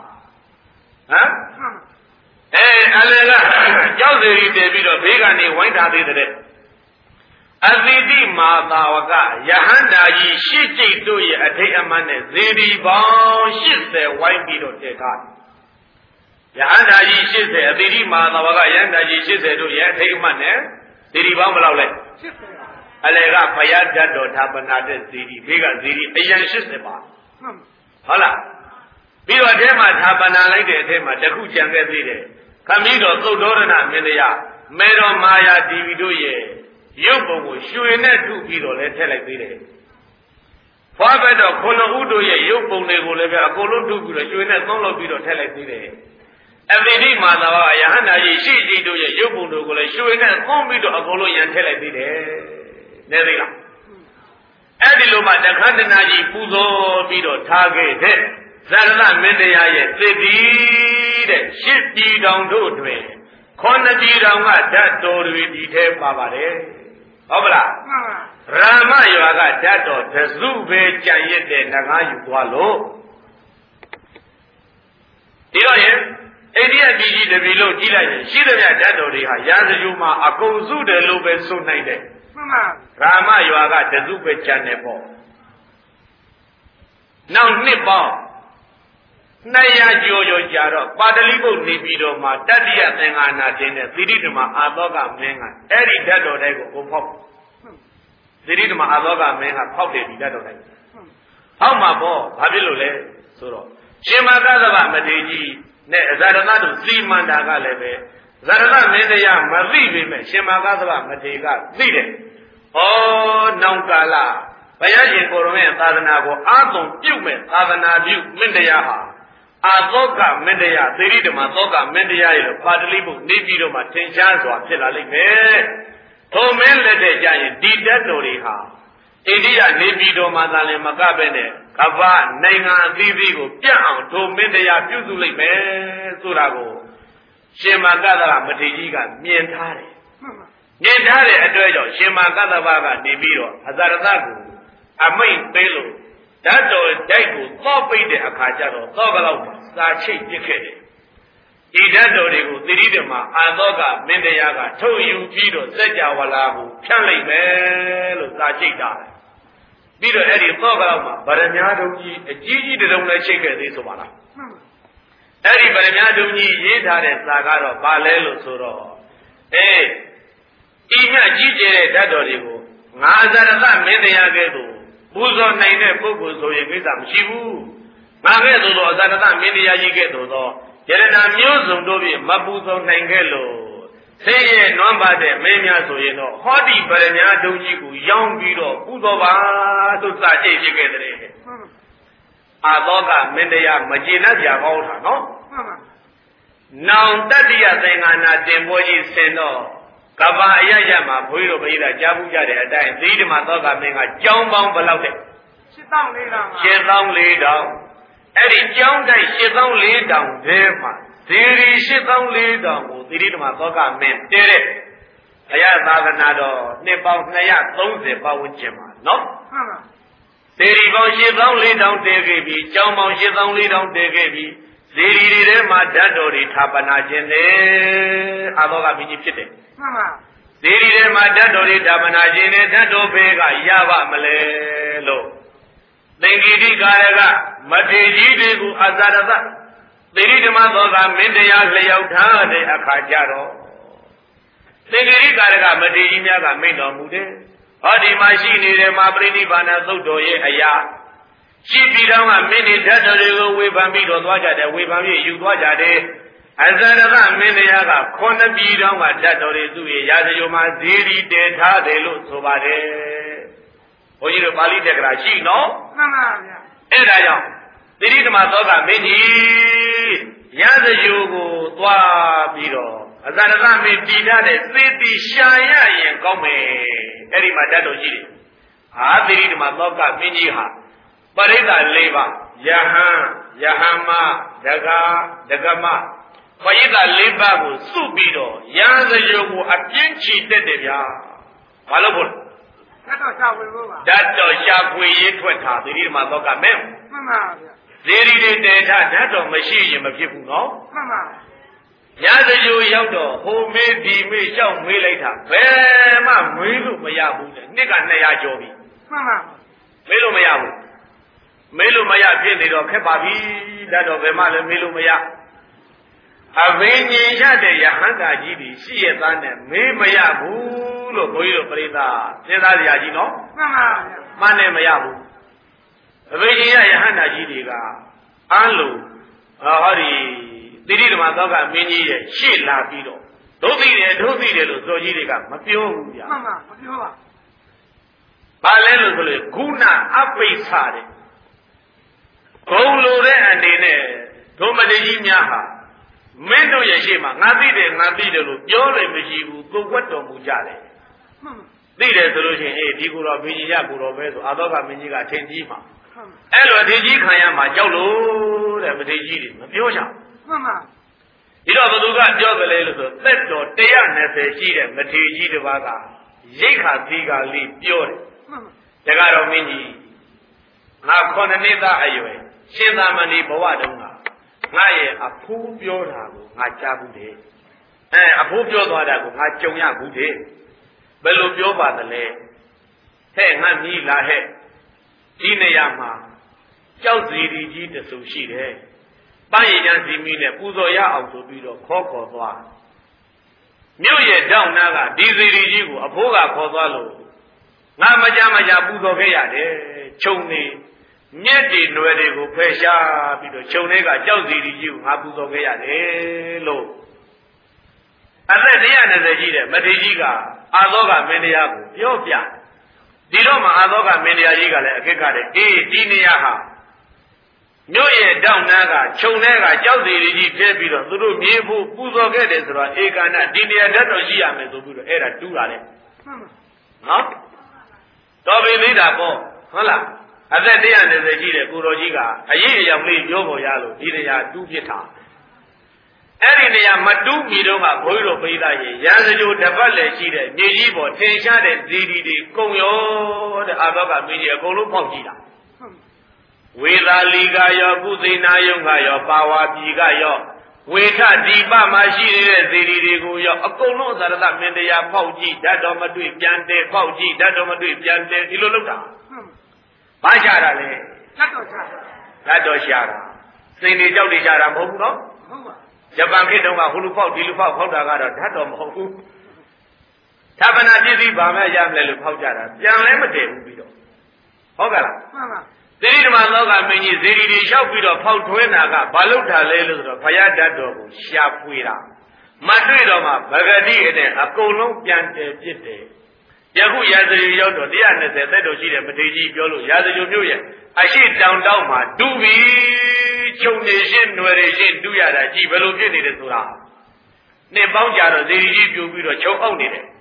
အဲအလယ်ကကြောက်သေးရီတက်ပြီးတော့ဘေးကနေဝိုင်းထားသေးတဲ့အသီတိမာသာဝကယဟန္တာကြီးရှစ်ကျိတ်တို့ရဲ့အထိတ်အမှန်နဲ့ဇေဒီပေါင်းရှစ်ဆယ်ဝိုင်းပြီးတော့တက်ထားယဟန္တာကြီးရှစ်ဆယ်အသီတိမာသာဝကယဟန္တာကြီးရှစ်ဆယ်တို့ရဲ့အထိတ်အမှန်နဲ့ဇေဒီပေါင်းဘယ်လောက်လဲရှစ်ဆယ်အလယ်ကဘုရားဓာတ်တော်ဌာပနာတဲ့ဇေဒီဘေးကဇေဒီအယံရှစ်ဆယ်ပါဟုတ်လားပြီးတော့အထဲမှာဌာပနာလိုက်တဲ့အထဲမှာတခုကြံခဲ့သေးတယ်ခမည်းတော်သုတ်တော်ရဏမင်းတရားမေတော်မာယာတီဗီတို့ရဲ့ရုပ်ပုံကိုရွှေနဲ့ထုပြီးတော့လည်းထည့်လိုက်သေးတယ်။ဖွားဘက်တော့ခொလဦးတို့ရဲ့ရုပ်ပုံတွေကိုလည်းပဲအကုန်လုံးထုပြီးတော့ရွှေနဲ့သုံးလုပ်ပြီးတော့ထည့်လိုက်သေးတယ်။အသီတိမာသာဝကယဟန္တာကြီးရှိကြီးတို့ရဲ့ရုပ်ပုံတွေကိုလည်းရွှေနဲ့သုံးပြီးတော့အကုန်လုံးရန်ထည့်လိုက်သေးတယ်။နေသေးလား။အဲ့ဒီလိုမှတခန္တနာကြီးပူဇော်ပြီးတော့ထားခဲ့တဲ့ဇရဏမင်းတရားရဲ့သစ်တီတဲ့ရှစ်ပြည်တော်တို့တွင်ခေါဏပြည်တော်ကဓာတ်တော်တွေဒီထဲပါပါတယ်။ဟုတ်ပလားရာမရွာကဓာတ်တော်တစုပဲကြံရစ်တဲ့ငကားယူသွားလို့ဒီတော့ရင်အိန္ဒိယပြည်ကြီးတပြည်လုံးကြီးလိုက်ရင်ရှိသမျှဓာတ်တော်တွေဟာရာဇဂုမှာအကုန်စုတယ်လို့ပဲဆိုနိုင်တယ်မှန်ပါရာမရွာကတစုပဲကြံတယ်ပေါ့နောက်နှစ်ပေါင်းနှစ်ရာကျော်ကျော်ကြာတော့ပါတလိဘုတ်နေပြီးတော့မှတတ္တိယသင်္ဃာနာတင်တဲ့သီရိဓမ္မအာသောကမင်းကအဲ့ဒီဓာတ်တော်တိုင်းကိုကိုဖောက်သီရိဓမ္မအာသောကမင်းကဖောက်တယ်ဒီဓာတ်တော်တိုင်းဖောက်မှာပေါ့ဘာဖြစ်လို့လဲဆိုတော့ရှင်မသသဗမထေရကြီးနဲ့အဇာရဏတို့စီမန္တာကလည်းပဲဇာရဏမင်းတရားမသိပေမဲ့ရှင်မသသဗမထေရကသိတယ်ဩနောင်ကာလဘုရားရှင်ကိုရမရဲ့သာသနာကိုအာသွန်ပြုတ်မဲ့သာသနာပြုမင်းတရားဟာအာသောကမင်းတရားသေရိဓမ္မသောကမင်းတရားရဲ့ပါတလိဘုနေပြီးတော့မှထင်ရှားစွာဖြစ်လာလိမ့်မယ်။ထိုမင်းလက်တဲ့ကြရင်ဒီတတ်တော်တွေဟာအိန္ဒိယနေပြည်တော်မှာသာလင်မကပဲနဲ့ကမ္ဘာနိုင်ငံအသီးသီးကိုပြန့်အောင်ထိုမင်းတရားပြုစုလိုက်မယ်ဆိုတာကိုရှင်မကသဗ္ဗမထေရကြီးကမြင်ထားတယ်။မြင်ထားတဲ့အတွက်ကြောင့်ရှင်မကသဗ္ဗကနေပြီးတော့အဇရတကိုအမိန့်ပေးလို့ဓာတ်တော်တိုက်ကိုသော့ပိတ်တဲ့အခါကျတော့သော့ကလောက်စာချိတ်ပြစ်ခဲ့တယ်ဒီဓာတ်တော်တွေကိုသီရိဓမ္မအာသောကမင်းတရားကထုတ်ယူပြီးတော့စัจ java လာကိုဖြန့်လိုက်မယ်လို့စာချိတ်တာပြီးတော့အဲ့ဒီသော့ကလောက်မှာဗရမ ्या တုံကြီးအကြီးကြီးတုံလည်းချိတ်ခဲ့သေးဆိုပါလားအဲ့ဒီဗရမ ्या တုံကြီးရေးထားတဲ့စာကတော့ဘာလဲလို့ဆိုတော့အေးဤမြကြီးကျယ်တဲ့ဓာတ်တော်တွေကိုငါဇရတမင်းတရားကဲ့သို့ပူဇော်နိုင်တဲ့ပုဂ္ဂိုလ်ဆိုရင်ကိစ္စမရှိဘူး။ငါကဲ့သို့သောအဇာတမင်းတရားကြီးကဲ့သို့သောယရနာမျိုးစုံတို့ဖြင့်မပူဇော်နိုင်ခဲ့လို့ဆင်းရဲနွမ်းပါတဲ့မင်းများဆိုရင်တော့ဟောဒီပရမ ्या တုံကြီးကိုရောင်းပြီးတော့ပူဇော်ပါဆိုစာကြိတ်ဖြစ်ခဲ့တဲ့။အာသောကမင်းတရားမကျေနပ်ကြကောင်းတာနော်။နောင်တတ္တိယသင်္ဃာနာတင်ပွဲကြီးဆင်တော့ကကဘာအရရမှာဘုန်းကြီးတို့ပြည်သားကြားမှုကြတဲ့အတိုင်းသီဓမ္မသောကမင်းကကြောင်းပေါင်းဘယ်လောက်တဲ့ရှစ်သောင်းလေးတောင်ရှစ်သောင်းလေးတောင်အဲ့ဒီကြောင်းတိုက်ရှစ်သောင်းလေးတောင်ထဲမှာဇေရီရှစ်သောင်းလေးတောင်ကိုသီဓမ္မသောကမင်းတဲတဲ့ဘုရားသာသနာတော်နှစ်ပေါင်းနှစ်ရာသုံးဆယ်ပတ်ဝန်းကျင်မှာနော်မှန်ပါဇေရီပေါင်းရှစ်သောင်းလေးတောင်တဲခဲ့ပြီကြောင်းပေါင်းရှစ်သောင်းလေးတောင်တဲခဲ့ပြီဇေရီတွေထဲမှာဓာတ်တော်တွေထာပနာခြင်းလေအာသောကမင်းကြီးဖြစ်တယ်မှန်ပါဇေရီထဲမှာဓာတ်တော်တွေထာပနာခြင်းနဲ့ဓာတ်တော်ဘေးကရပါမလဲလို့သင်္ကိတိကာရကမထေကြီးတွေကိုအဇာရသသေရိဓမ္မသောကမင်းတရားလျောက်ထားတဲ့အခါကျတော့သင်္ကိတိကာရကမထေကြီးများကမိန့်တော်မူတယ်ဟောဒီမှာရှိနေတဲ့မှာပြိဋိဘာနာသုတ်တော်ရဲ့အရာရှိပြီးတော့ကမင်းတွေဓာတ်တော်တွေကိုဝေဖန်ပြီးတော့သွားကြတယ်ဝေဖန်ပြီးယူသွားကြတယ်အဇာရသမင်းတရားကခုနှစ်ပြည်တော်ကဓာတ်တော်တွေသူ့ရဲ့ရာဇဂိုမှာဇေရီတည်ထားတယ်လို့ဆိုပါတယ်ဘုန်းကြီးတို့ပါဠိတက္ကရာရှိနော်မှန်ပါဗျာအဲ့ဒါကြောင့်သီရိဓမ္မသောကမင်းကြီးရာဇဂိုကိုသွားပြီးတော့အဇာရသမင်းတည်ထားတဲ့သေတိရှာရရင်ကောင်းမယ်အဲ့ဒီမှာဓာတ်တော်ရှိတယ်ဟာသီရိဓမ္မသောကမင်းကြီးဟာပရိသတ်၄ပါးယဟန်ယဟမဒဂါဒဂမပရိသတ်၄ပါးကိုစုပြီးတော့ရာဇဂိုကိုအပြင်းချီတက်တယ်ဗျာဘာလို့ဖို့ဓာတ်တော်ရှာဖွေဖို့ပါဓာတ်တော်ရှာဖွေရေးထွက်တာသီရိဓမ္မသောကမင်းမှန်ပါဗျာဇေရီတွေတေထဓာတ်တော်မရှိရင်မဖြစ်ဘူးနော်မှန်ပါရာဇဂိုရောက်တော့ဟိုမေးဒီမေးရှောက်မေးလိုက်တာဘယ်မှမေးလို့မရဘူးတဲ့နှစ်ကနှစ်ရာကျော်ပြီမှန်ပါမေးလို့မရဘူးမေးလို့မရဖြစ်နေတော့ခက်ပါပြီဓာတ်တော်ဘယ်မှလည်းမေးလို့မရအဘိညာဉ်ရတဲ့ယဟန္တာကြီးတွေရှိရသားနဲ့မေးမရဘူးလို့ဘုန်းကြီးတို့ပြိဿစဉ်းစားကြရကြီးနော်မှန်ပါဗျာမှန်တယ်မရဘူးအဘိညာဉ်ရယဟန္တာကြီးတွေကအားလုံးဟောဒီသီရိဓမ္မသောကမင်းကြီးရဲ့ရှေ့လာပြီးတော့ဒုသိတယ်ဒုသိတယ်လို့ဇော်ကြီးတွေကမပြောဘူးဗျာမှန်ပါမပြောပါဘာလဲလို့ဆိုလို့ခုနအပိစ္ဆာတဲ့ဂုံလိုတဲ့အနေနဲ့ဒုမတေကြီးများဟာမင်းတို့ရဲ့ရှေ့မှာငါသိတယ်ငါသိတယ်လို့ပြောလည်းမရှိဘူးကိုယ်ွက်တော်မူကြတယ်သိတယ်ဆိုလို့ရှိရင်အေးဒီကိုယ်တော်ဘင်းကြီးရကိုယ်တော်ပဲဆိုအာသောကမင်းကြီးကအထင်ကြီးမှာအဲ့လိုအထင်ကြီးခံရမှာကြောက်လို့တဲ့မထေကြီးတွေမပြောကြဘူးမှန်ပါဒီတော့ဘသူကပြောကြလေလို့ဆိုသက်တော်၁၂၀ရှိတဲ့မထေကြီးတစ်ပါးကရိတ်ခါသီကာလေးပြောတယ်မှန်ပါဒါကတော့မင်းကြီးငါခုနှစ်နှစ်သားအရွယ်ရှင်သာမဏေဘဝတုန်းကငါရဲ့အဖိုးပြောတာကိုငါကြားဘူးတယ်အဲအဖိုးပြောသွားတာကိုငါကြုံရဘူးတယ်ဘယ်လိုပြောပါသလဲဟဲ့ငါမြည်လာဟဲ့ဒီနေရာမှာကြောက်စီရီကြီးတဆူရှိတယ်ပန်းရည်ချမ်းစီမီနဲ့ပူဇော်ရအောင်ဆိုပြီးတော့ခေါ်ခေါ်သွားမြို့ရဲ့တောင်းနာကဒီစီရီကြီးကိုအဖိုးကခေါ်သွားလို့ငါမကြမကြပူဇော်ခဲ့ရတယ်ခြုံနေမြက်တွေနွယ်တွေကိုဖယ်ရှားပြီးတော့ခြုံတွေကကြောက်စီရီကြီးကိုငါပူဇော်ခဲ့ရတယ်လို့အသက်၁၂၀ရှိတဲ့မထေကြီးကအာသောကမင်းတရားကိုပြောပြဒီတော့မှအာသောကမင်းတရားကြီးကလည်းအခက်ခတဲ့အေးဒီနေရာဟာမြို့ရဲ့တောင်းနာကခြုံထဲကကြောက်စီရီကြီးဖဲပြီးတော့သူတို့မြေဖို့ပူဇော်ခဲ့တယ်ဆိုတော့ဧကန္တဒီနေရာဓာတ်တော်ရှိရမယ်ဆိုပြီးတော့အဲ့ဒါတူးတာလေနော်တော်ပြီသေးတာပေါ့ဟုတ်လားအသက်၁၂၀ရှိတဲ့ကိုတော်ကြီးကအရေးအယောင်လေးပြောပေါ်ရလို့ဒီနေရာတူးဖြစ်တာအဲ့ဒီနေရာမတူးမီတော့ကဘုန်းကြီးတို့ပိသားရေရာဇဂိုတပတ်လည်းရှိတဲ့မြေကြီးပေါ်ထင်ရှားတဲ့ဇီဒီတွေကုံရောတဲ့အာသောကမင်းကြီးအကုန်လုံးဖောက်ကြည့်တာဝေသာလီကရောကုသိနာယုံကရောပါဝါပြည်ကရောဝေထဒီပမှာရှိနေတဲ့ဇီဒီတွေကိုရောအကုန်လုံးသရတမင်းတရားဖောက်ကြည့်ဓာတ်တော်မတွေ့ပြန်တယ်ဖောက်ကြည့်ဓာတ်တော်မတွေ့ပြန်တယ်ဒီလိုလုပ်တာဘာရှာတာလဲဓာတ်တော်ရှာဓာတ်တော်ရှာတာစိန်တွေကြောက်တွေရှာတာမဟုတ်ဘူးနော်ဟုတ်ပါဂျပန်ခေတ်တုန်းကဟိုလူဖောက်ဒီလူဖောက်ဖောက်တာကတော့ဓာတ်တော်မဟုတ်ဘူးသဗ္ဗနာပစ္စည်းဘာမှရမလဲလို့ဖောက်ကြတာပြန်လဲမတည်ဘူးပြီးတော့ဟုတ်ကဲ့လားမှန်ပါသီရိဓမ္မလောကမင်းကြီးဇေဒီတွေလျှောက်ပြီးတော့ဖောက်ထွင်းတာကဘာလို့တာလဲလို့ဆိုတော့ဘုရားဓာတ်တော်ကိုရှာဖွေတာမတွေ့တော့မှဗဂတိအနဲ့အကုန်လုံးပြန်တည်ပြစ်တယ်ယခုရာဇဂိုရောက်တော့၁၂၀သက်တော်ရှိတဲ့မထေကြီးပြောလို့ရာဇဂိုမျိုးရဲ့အရှိတောင်တောက်မှာတူပြီခြုံနေရှင်းနွယ်ရရှင်းတူရတာကြည်ဘယ်လိုဖြစ်နေတယ်ဆိုတာနှစ်ပေါင်းကြာတော့ဇေဒီကြီးပြူပြီးတော့ခြုံအောက်နေတယ်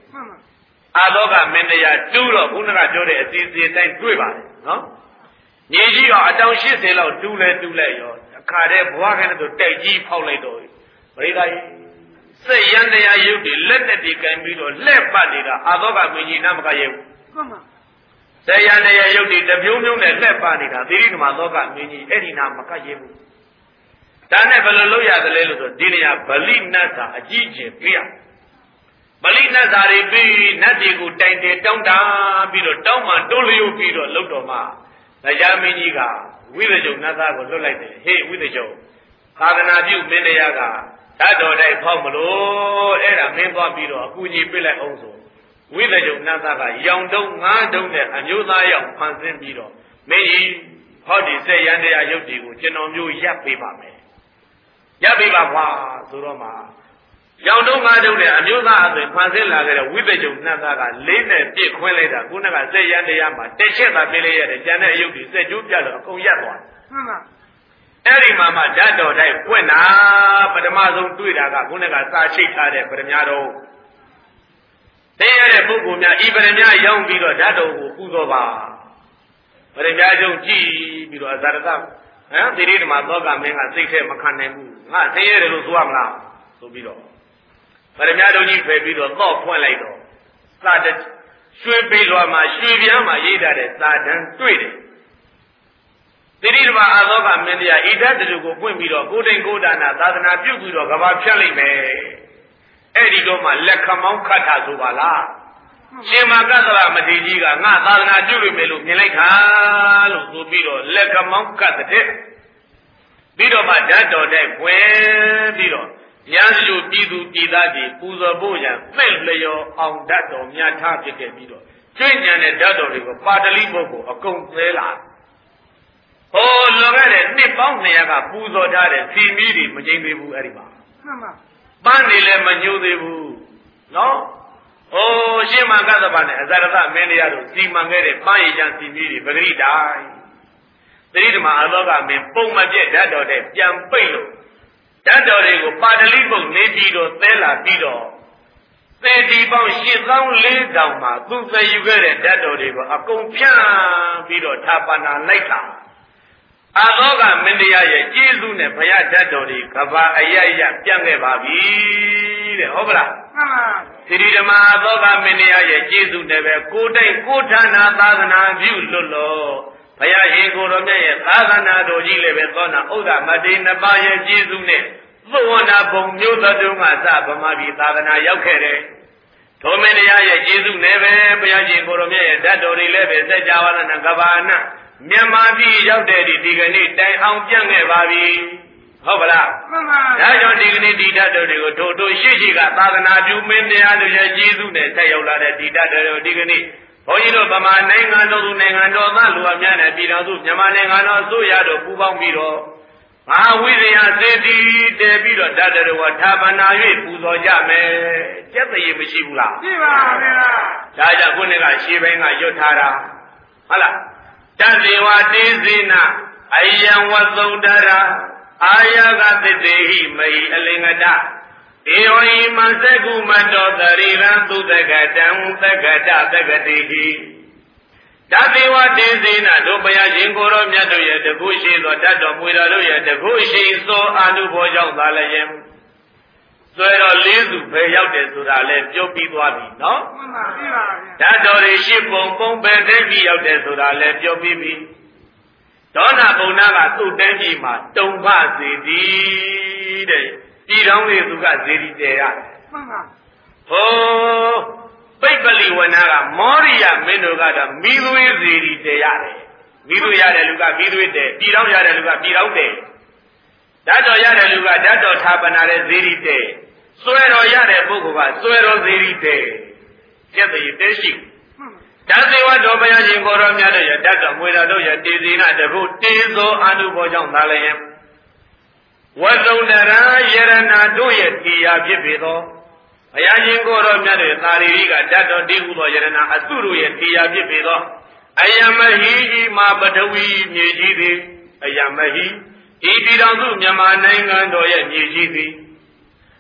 အာလောကမင်းတရားတူးတော့ခုနကပြောတဲ့အစီအစဉ်တိုင်းတွေ့ပါတယ်နော်မြေကြီးတော့အတောင်၈၀လောက်တူးလဲတူးလိုက်ရောအခါတည်းဘွားခနဲ့ဆိုတိုက်ကြီးဖောက်လိုက်တော့ပရိသတ်ကြီးစိတ်ရန်တရားရုပ်တွေလက်နဲ့ဒီကံပြီးတော့လှဲ့ပတ်နေတာအာလောကမင်းကြီးနာမကရဲ့ဘူးမှန်ပါစိတ်ရန်တရားရုပ်တွေတပြုံးပြုံးနဲ့လှဲ့ပတ်နေတာသီရိဓမ္မလောကမင်းကြီးအဲ့ဒီနာမကရဲ့ဘူးဒါနဲ့ဘယ်လိုလုပ်ရသလဲလို့ဆိုဒီနေရာဗလိနတ်သာအကြီးကျယ်ပြရဗလိနတ်သာတွေပြီးနတ်တွေကိုတိုင်တယ်တောင်းတာပြီးတော့တောင်းမှတွန်းလျို့ပြီးတော့လှုပ်တော်မှာတရားမင်းကြီးကဝိသေကျုံနတ်သားကိုလွတ်လိုက်တယ်ဟေးဝိသေကျုံသာသနာပြုမင်းတရားကဓာတ်တော်တိုင်းဖောက်မလို့အဲ့ဒါမင်းသွားပြီးတော့အကူကြီးပြစ်လိုက်အောင်ဆိုဝိသေကျုံနတ်သားကရောင်တုံးငါးတုံးနဲ့အမျိုးသားရောက်ဖန်ဆင်းပြီးတော့မင်းကြီးဟောဒီစေရန်တရားရုပ်တွေကိုကျွန်တော်မျိုးရပ်ပေးပါမယ်ရပ်ပေးပါကွာဆိုတော့မှရောင်တုံးငါးတုံးနဲ့အမျိုးသားအသွင်ဖန်ဆင်းလာခဲ့တဲ့ဝိသေကျုံနတ်သားကလေးနဲ့ပြစ်ခွင်းလိုက်တာခုနကစေရန်တရားမှာတစ်ချက်သာပေးလိုက်ရတယ်ကျန်တဲ့အယုတ်တွေစက်ကျိုးပြလို့အကုန်ရပ်သွားမှန်ပါအဲ့ဒီမှာမှဓာတ်တော်တိုင်းပွင့်တာပထမဆုံးတွေ့တာကခုနကစာချိတ်ထားတဲ့ပရမတော်သိရတဲ့ပုဂ္ဂိုလ်များဤပရမရောင်းပြီးတော့ဓာတ်တော်ကိုပူဇော်ပါပရမကျုံကြည့်ပြီးတော့အဇာတကဟမ်သီရိဓမ္မသောကမင်းကစိတ်ထဲမခံနိုင်ဘူးငါသိရတယ်လို့ဆိုရမလားဆိုပြီးတော့ပရမတော်ကြီးဖယ်ပြီးတော့တော့ဖွင့်လိုက်တော့စာတရွှေပေလွာမှာရွှေပြားမှာရေးထားတဲ့စာတန်းတွေ့တယ်သီရိဓမ္မအာသောကမင်းတရားဣဒတ်တူကိုပွင့်ပြီးတော့ကိုတိန်ကိုဒါနာသာသနာပြုပြီးတော့ကဘာဖြတ်လိုက်မယ်အဲ့ဒီတော့မှလက်ခမောင်းခတ်တာဆိုပါလားရှင်မကသရမထေရကြီးကငါသာသနာပြုလို့မယ်လို့မြင်လိုက်တာလို့ဆိုပြီးတော့လက်ခမောင်းခတ်တဲ့ပြီးတော့မှဓာတ်တော်တဲ့ဖွင့်ပြီးတော့ရန်စုပြည်သူပြည်သားတွေပူဇော်ဖို့ရန်သိလျော်အောင်ဓာတ်တော်များထားဖြစ်ခဲ့ပြီးတော့ကျွင့်ညံတဲ့ဓာတ်တော်တွေကိုပါတလိဘုတ်ကိုအကုန်သဲလာဟိုလွန်ခဲ့တဲ့နှစ်ပေါင်း၂ရာကပူဇော်ထားတဲ့စီမီးတွေမကျိန်သေးဘူးအဲ့ဒီမှာမှန်ပါပန်းနေလည်းမညှိုးသေးဘူးနော်ဟိုရှင်းမကသဘာနဲ့အဇရတမင်းတရားတို့စီမံခဲ့တဲ့ပန်းရည်ချမ်းစီမီးတွေပဂရိတိုင်းသတိဓမ္မအလောကမင်းပုံမပြည့်ဓာတ်တော်တဲ့ပြန်ပိတ်လို့ဓာတ်တော်တွေကိုပါတလိပုတ်နေပြီးတော့သဲလာပြီးတော့သေတီပေါင်းရှစ်သောင်းလေးတောင်မှာသူသယ်ယူခဲ့တဲ့ဓာတ်တော်တွေကိုအကုန်ဖြန့်ပြီးတော့ထာပနာလိုက်တာအာသောကမင်းတရားရဲ့ကျေးဇူးနဲ့ဘုရားဓာတ်တော်တွေကဘာအယယပြန့်ခဲ့ပါပြီတဲ့ဟုတ်ပလားမှန်ပါသီရိဓမ္မအာသောကမင်းတရားရဲ့ကျေးဇူးနဲ့ပဲကိုယ်တိုင်ကိုဌာနသာသနာပြုလွတ်လို့ဘုရားရှင်ကိုယ်တော်မြတ်ရဲ့သာသနာတော်ကြီးလည်းပဲသောနာဥဒ္ဒမတေနှစ်ပါးရဲ့ကျေးဇူးနဲ့သုဝနာဘုံမျိုးသတ္တုကစဗမာပြည်သာသနာရောက်ခဲ့တယ်ထိုမင်းတရားရဲ့ကျေးဇူးနဲ့ပဲဘုရားရှင်ကိုယ်တော်မြတ်ရဲ့ဓာတ်တော်တွေလည်းပဲစัจ java နာကဘာနာမြန်မာပြည်ရောက်တဲ့ဒီဒီကနေ့တိုင်အောင်ပြန့်ခဲ့ပါပြီဟုတ်ပါလားမှန်ပါဒါကြောင့်ဒီကနေ့ဒီဓာတ်တော်တွေကိုထို့ထို့ရှိရှိကသာသနာပြုမင်းတရားတို့ရဲ့ကျေးဇူးနဲ့ဆက်ရောက်လာတဲ့ဒီဓာတ်တော်တွေဒီကနေ့ဘုန်းကြီးတို့ဗမာနိုင်ငံတော်သူနိုင်ငံတော်သားလူအများနဲ့ပြည်တော်သူမြန်မာနိုင်ငံတော်အစိုးရတို့ပူးပေါင်းပြီးတော့မဟာဝိဇယစေတီတည်ပြီးတော့ဓာတ်တော်ဝထာပနာ၍ပူဇော်ကြမယ်ကျက်တရေမရှိဘူးလားရှိပါဗျာဒါကြောင့်ခုနကရှေးပိုင်းကရွတ်ထားတာဟုတ်လားတသေဝတေဇိနအယံဝသုဒ္ဓရာအာယကသစ္စေဟိမဟိအလင်္ကတဧဝံမသကုမတောတရိရံသုတကတံသက္ကတသက္ကတိဟိတသေဝတေဇိနတို့ဘုရားရှင်ကိုယ်တော်မြတ်တို့ရဲ့တကုရှိသောတတ်တော်မူတော်တို့ရဲ့တကုရှိသောအာနုဘောကြောင့်သာလည်းဆွဲတော်လေးစုပဲရောက်တယ်ဆိုတာလည်းပြောပြီးသွားပြီနော်မှန်ပါပြီပါဗျာဓာတ်တော်တွေရှိပုံပုံပဲတည်းပြီးရောက်တယ်ဆိုတာလည်းပြောပြီးပြီဒေါနာဘုံနာကသူ့တန်းကြီးမှာတုံဖစေသည်တဲ့ပြည်တော်လေးသူကဇေဒီတယ်ရတယ်မှန်ပါဟိုပိပလိဝနာကမောရိယမင်းတို့ကတော့မိသွေးဇေဒီတယ်ရတယ်မိသွေးရတဲ့လူကမိသွေးတယ်ပြည်တော်ရတဲ့လူကပြည်တော်တယ်ဓာတ်တော်ရတဲ့လူကဓာတ်တော်ထာပနာတဲ့ဇေဒီတဲ့ဆွဲတော်ရတဲ့ပုဂ္ဂိုလ်ကဆွဲတော်ဇေဒီတဲ့ကျက်တဲ့တဲရှိဓာတ်စေဝတော်ဘုရားရှင်ကိုတော်မြတ်တို့ရဲ့ဓာတ်တော်မွေတော်တို့ရဲ့တေဇိနာတခုတေဇောအာနုဘောကြောင့်သာလည်းဝဇုံတရာယရဏတို့ရဲ့တရားဖြစ်ပေသောဘုရားရှင်ကိုတော်မြတ်တို့သာရီကဓာတ်တော်တည်ဟူသောယရဏအစုတို့ရဲ့တရားဖြစ်ပေသောအယမဟိဤမှာပထဝီမြေကြီးသည်အယမဟိဤပြည်တော်စုမြန်မာနိုင်ငံတော်ရဲ့မြေကြီးသည်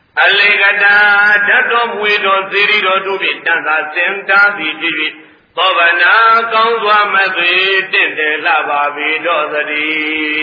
Allegata Dato Muido Zirido Dubi Tanda Senta Digi Bovana Kauswa Madri Tinte Lava Vido Zadi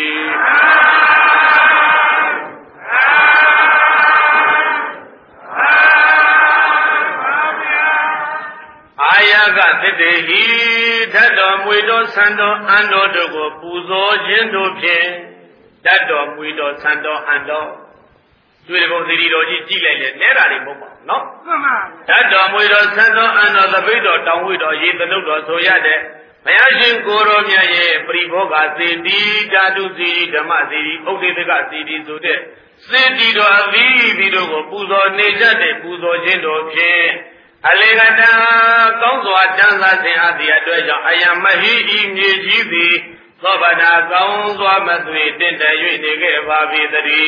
Ayaga Tidehi Dato Muido Sando Ando Dogo Puzo Jindo Pien Dato Muido Sando Ando Beautiful Ziridoji Chile, Nerari Momo, no? Dato Muido Sando Ando the Vido Down Wido Yit the Nudo Soyade Mayajin Goro Miaye Privoga Sindi Dadu Ziri Damazi Okidega Sidi Sude Sindi do Avi Vido Puzo Nejade Puzo Jindo Pien Allegata Kauswa Tanza Sin Adia Dweja Ayamahi Imyejizi Sobana Kauswa Madri Tinta Yuinige Vavi Dari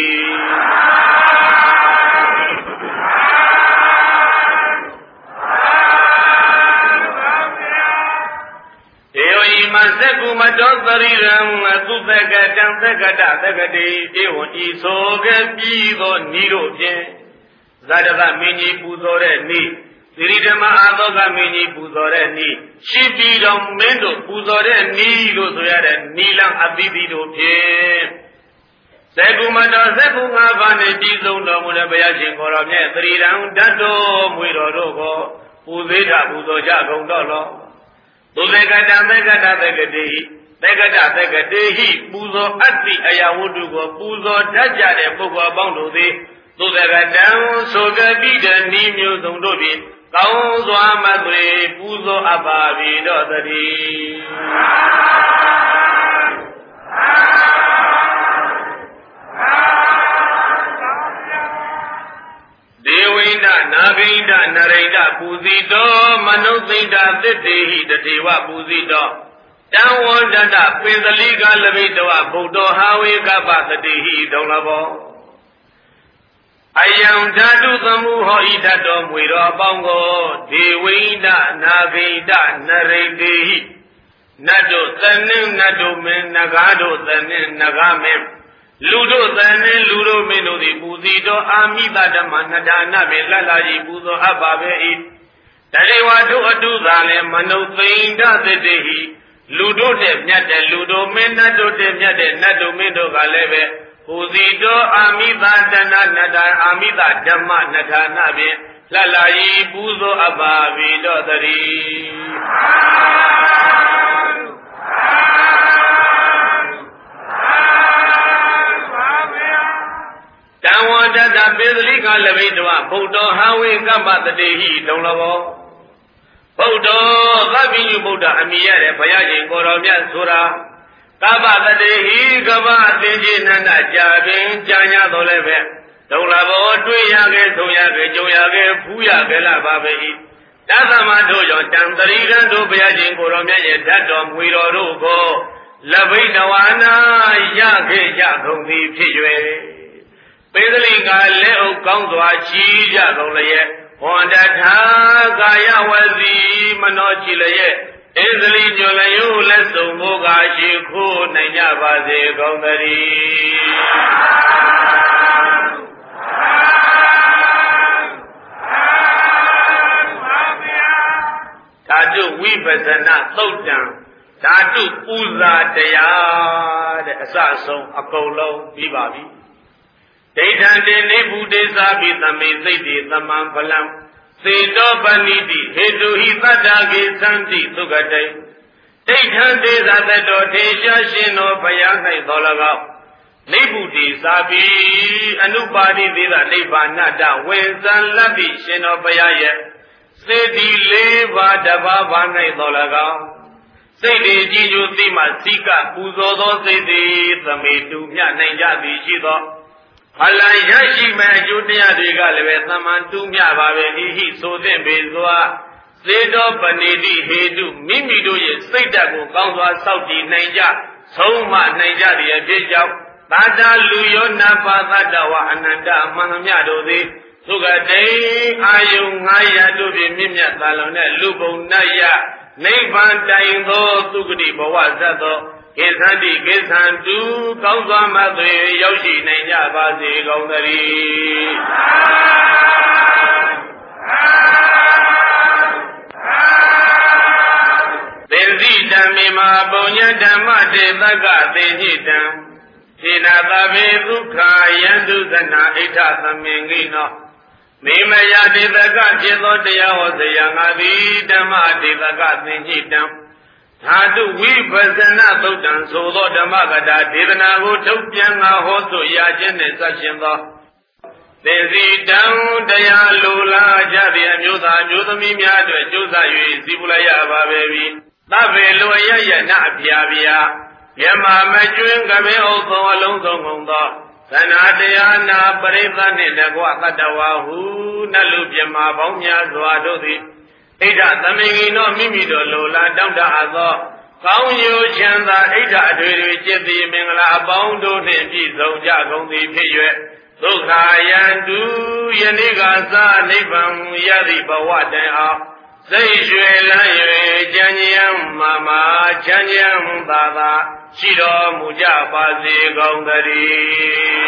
Eo Imaseku Madosariram Susaka Tansakata Sakati Ewa Isoga Pido Nido Pien Zadava Mini Puzore Ni Siridama Adoga Mini Puzore Ni Shibido Mendo Puzore Ni Lozoyare Nilang Abibido Pien Segumada Segunga Vane Tizondo Munabaya Jingoramne Siridam Dato Muido Rogo Puzeta Puzoja Gondolo Duzekata Zekata Zegadehi Zekata Zegadehi Puzo Ati Ayawudugo Puzo Tajade Pugo Bondozi Duzekata Sogabida Nimyo Zondobi Kauzwa Madre Puzo Ababi Dozadi Dewinda Navinda Narenda Puzito Manusinda Titehi Tatewa Puzito Downwanda Pizaliga Lavitoa Budo Hawi Gaba Tatehi Dolabo Ayam Dadu Samuho Idato Muiro Bongo Dewinda Navinda Narendehi Nado Sanin Nado Men Nagado Sanin Nagamem Ludo Sanin Ludo Meno di Puzito Amida Damanadana Belalaji Puzo Ababe Tarewa do Adu Zale Mano Sainda Tehi Ludo de Nyate Ludo Menado de Nyate Nado Mendo Galebe Puzito Amida Dana Nada Amida Dama Nadana Be Lalaji Puzo Ababe Dodari Tawada da Bedlika Levidwa, Buddha Hawi Gamba the Dehi, Dolabo Buddha, Gabi Buddha, Amia, Payaji, Goromia Sura, Gaba the Dehi, Gaba, Tinjin and Jabin, Janya Doleve, Dolabo, Tuyage, Tuyage, Joyage, Puya, Bella Babi, Tazamadojo, Tantariga, Dubiaji, Goromia, Dadom, Wido Rugo, Lavinawana, Yage, Jacobi, Pijue. Pedlinga Leo Gongwa Chija Golaye, Honda Gaya Wazi Manochilaye, Ezli Jolayu Leso Moga Shiku Nanya Baze Gongari. Tatu Wibazana Sultan, Tatu Uza Daya, the Assassin Apollo Bibabi. Daytante Nebude Sabi Tame Sidi Saman Palam Sedo Banidi Hedu Hisadagi Santi Sugate Daytante Zadato Tesha Shino Payanai Dolaga Nebude Sabi Anubadi Dida Neba Nada Wenzan Labi Shino Payaye Sedi Leva Daba Vanai Dolaga Sedi Jijo Sima Sika Puzodo Sedi Sametu Nya Nanja Shido Allah Yashi Majudia de Galve, Saman Tumia Babe, he so then Bezua, Zedo Banidi, Hedu, Mimido, Setago, Gangwa, Saudi, Naija, Soma, Naija, the Adeja, Bada, Luyo, Napa, Dawa, Ananda, Manamiado, Sugade, Ayung, Naya, Dubi, Mimia, Salone, Lubo, Naya, Nevan, Taingo, Sugudi, Bawazato, ကိသန္တိကိသန္တုကောင်းစွာမသွေရောက်ရှိနိုင်ကြပါစေကုန်သတည်းသင်္တိဓမ္မေမာပုံညဓမ္မတေသက္ကသေညိတံသေနာသဗ္ဗေဒုက္ခယန္တုသနာဣဋ္ဌသမင်္ဂိနောမေမယတေသက္ကဖြစ်သောတရားဟောစရာငါသည်ဓမ္မတေသက္ကသေညိတံဓာတုဝိပဿနာသုတ်တံဆိုသောဓမ္မကထာဒေသနာကိုထုတ်ပြန်ငါဟောဆိုရခြင်းနှင့်ဆက်ရှင်သောသေစီတံတရားလိုလားကြသည့်အမျိုးသားမျိုးသမီးများအတွက်ကြိုးစား၍စီပူလိုက်ရပါပဲပြီသဗ္ဗေလိုရရနအပြာပြာမြမမကျွင်းကပင်ဥသောအလုံးစုံကုန်သောသနာတရားနာပရိသတ်နှင့်တကွသတ္တဝါဟုနတ်လူပြမပေါင်းများစွာတို့သည်ဣဋ္ဌသမင်္ဂိနောမိမိတို့လိုလားတောင့်တအပ်သောကောင်းကျိုးချမ်းသာဣဋ္ဌအထွေထွေจิตသည်မင်္ဂလာအပေါင်းတို့နှင့်ပြည့်စုံကြကုန်သည်ဖြစ်၍ဒုက္ခယန္တုယနေ့ကသာနိဗ္ဗာန်ရသည့်ဘဝတိုင်အောင်စိတ်ရွှေလန်း၍ချမ်းချမ်းမာမာချမ်းချမ်းသာသာရှိတော်မူကြပါစေကုန်သတည်း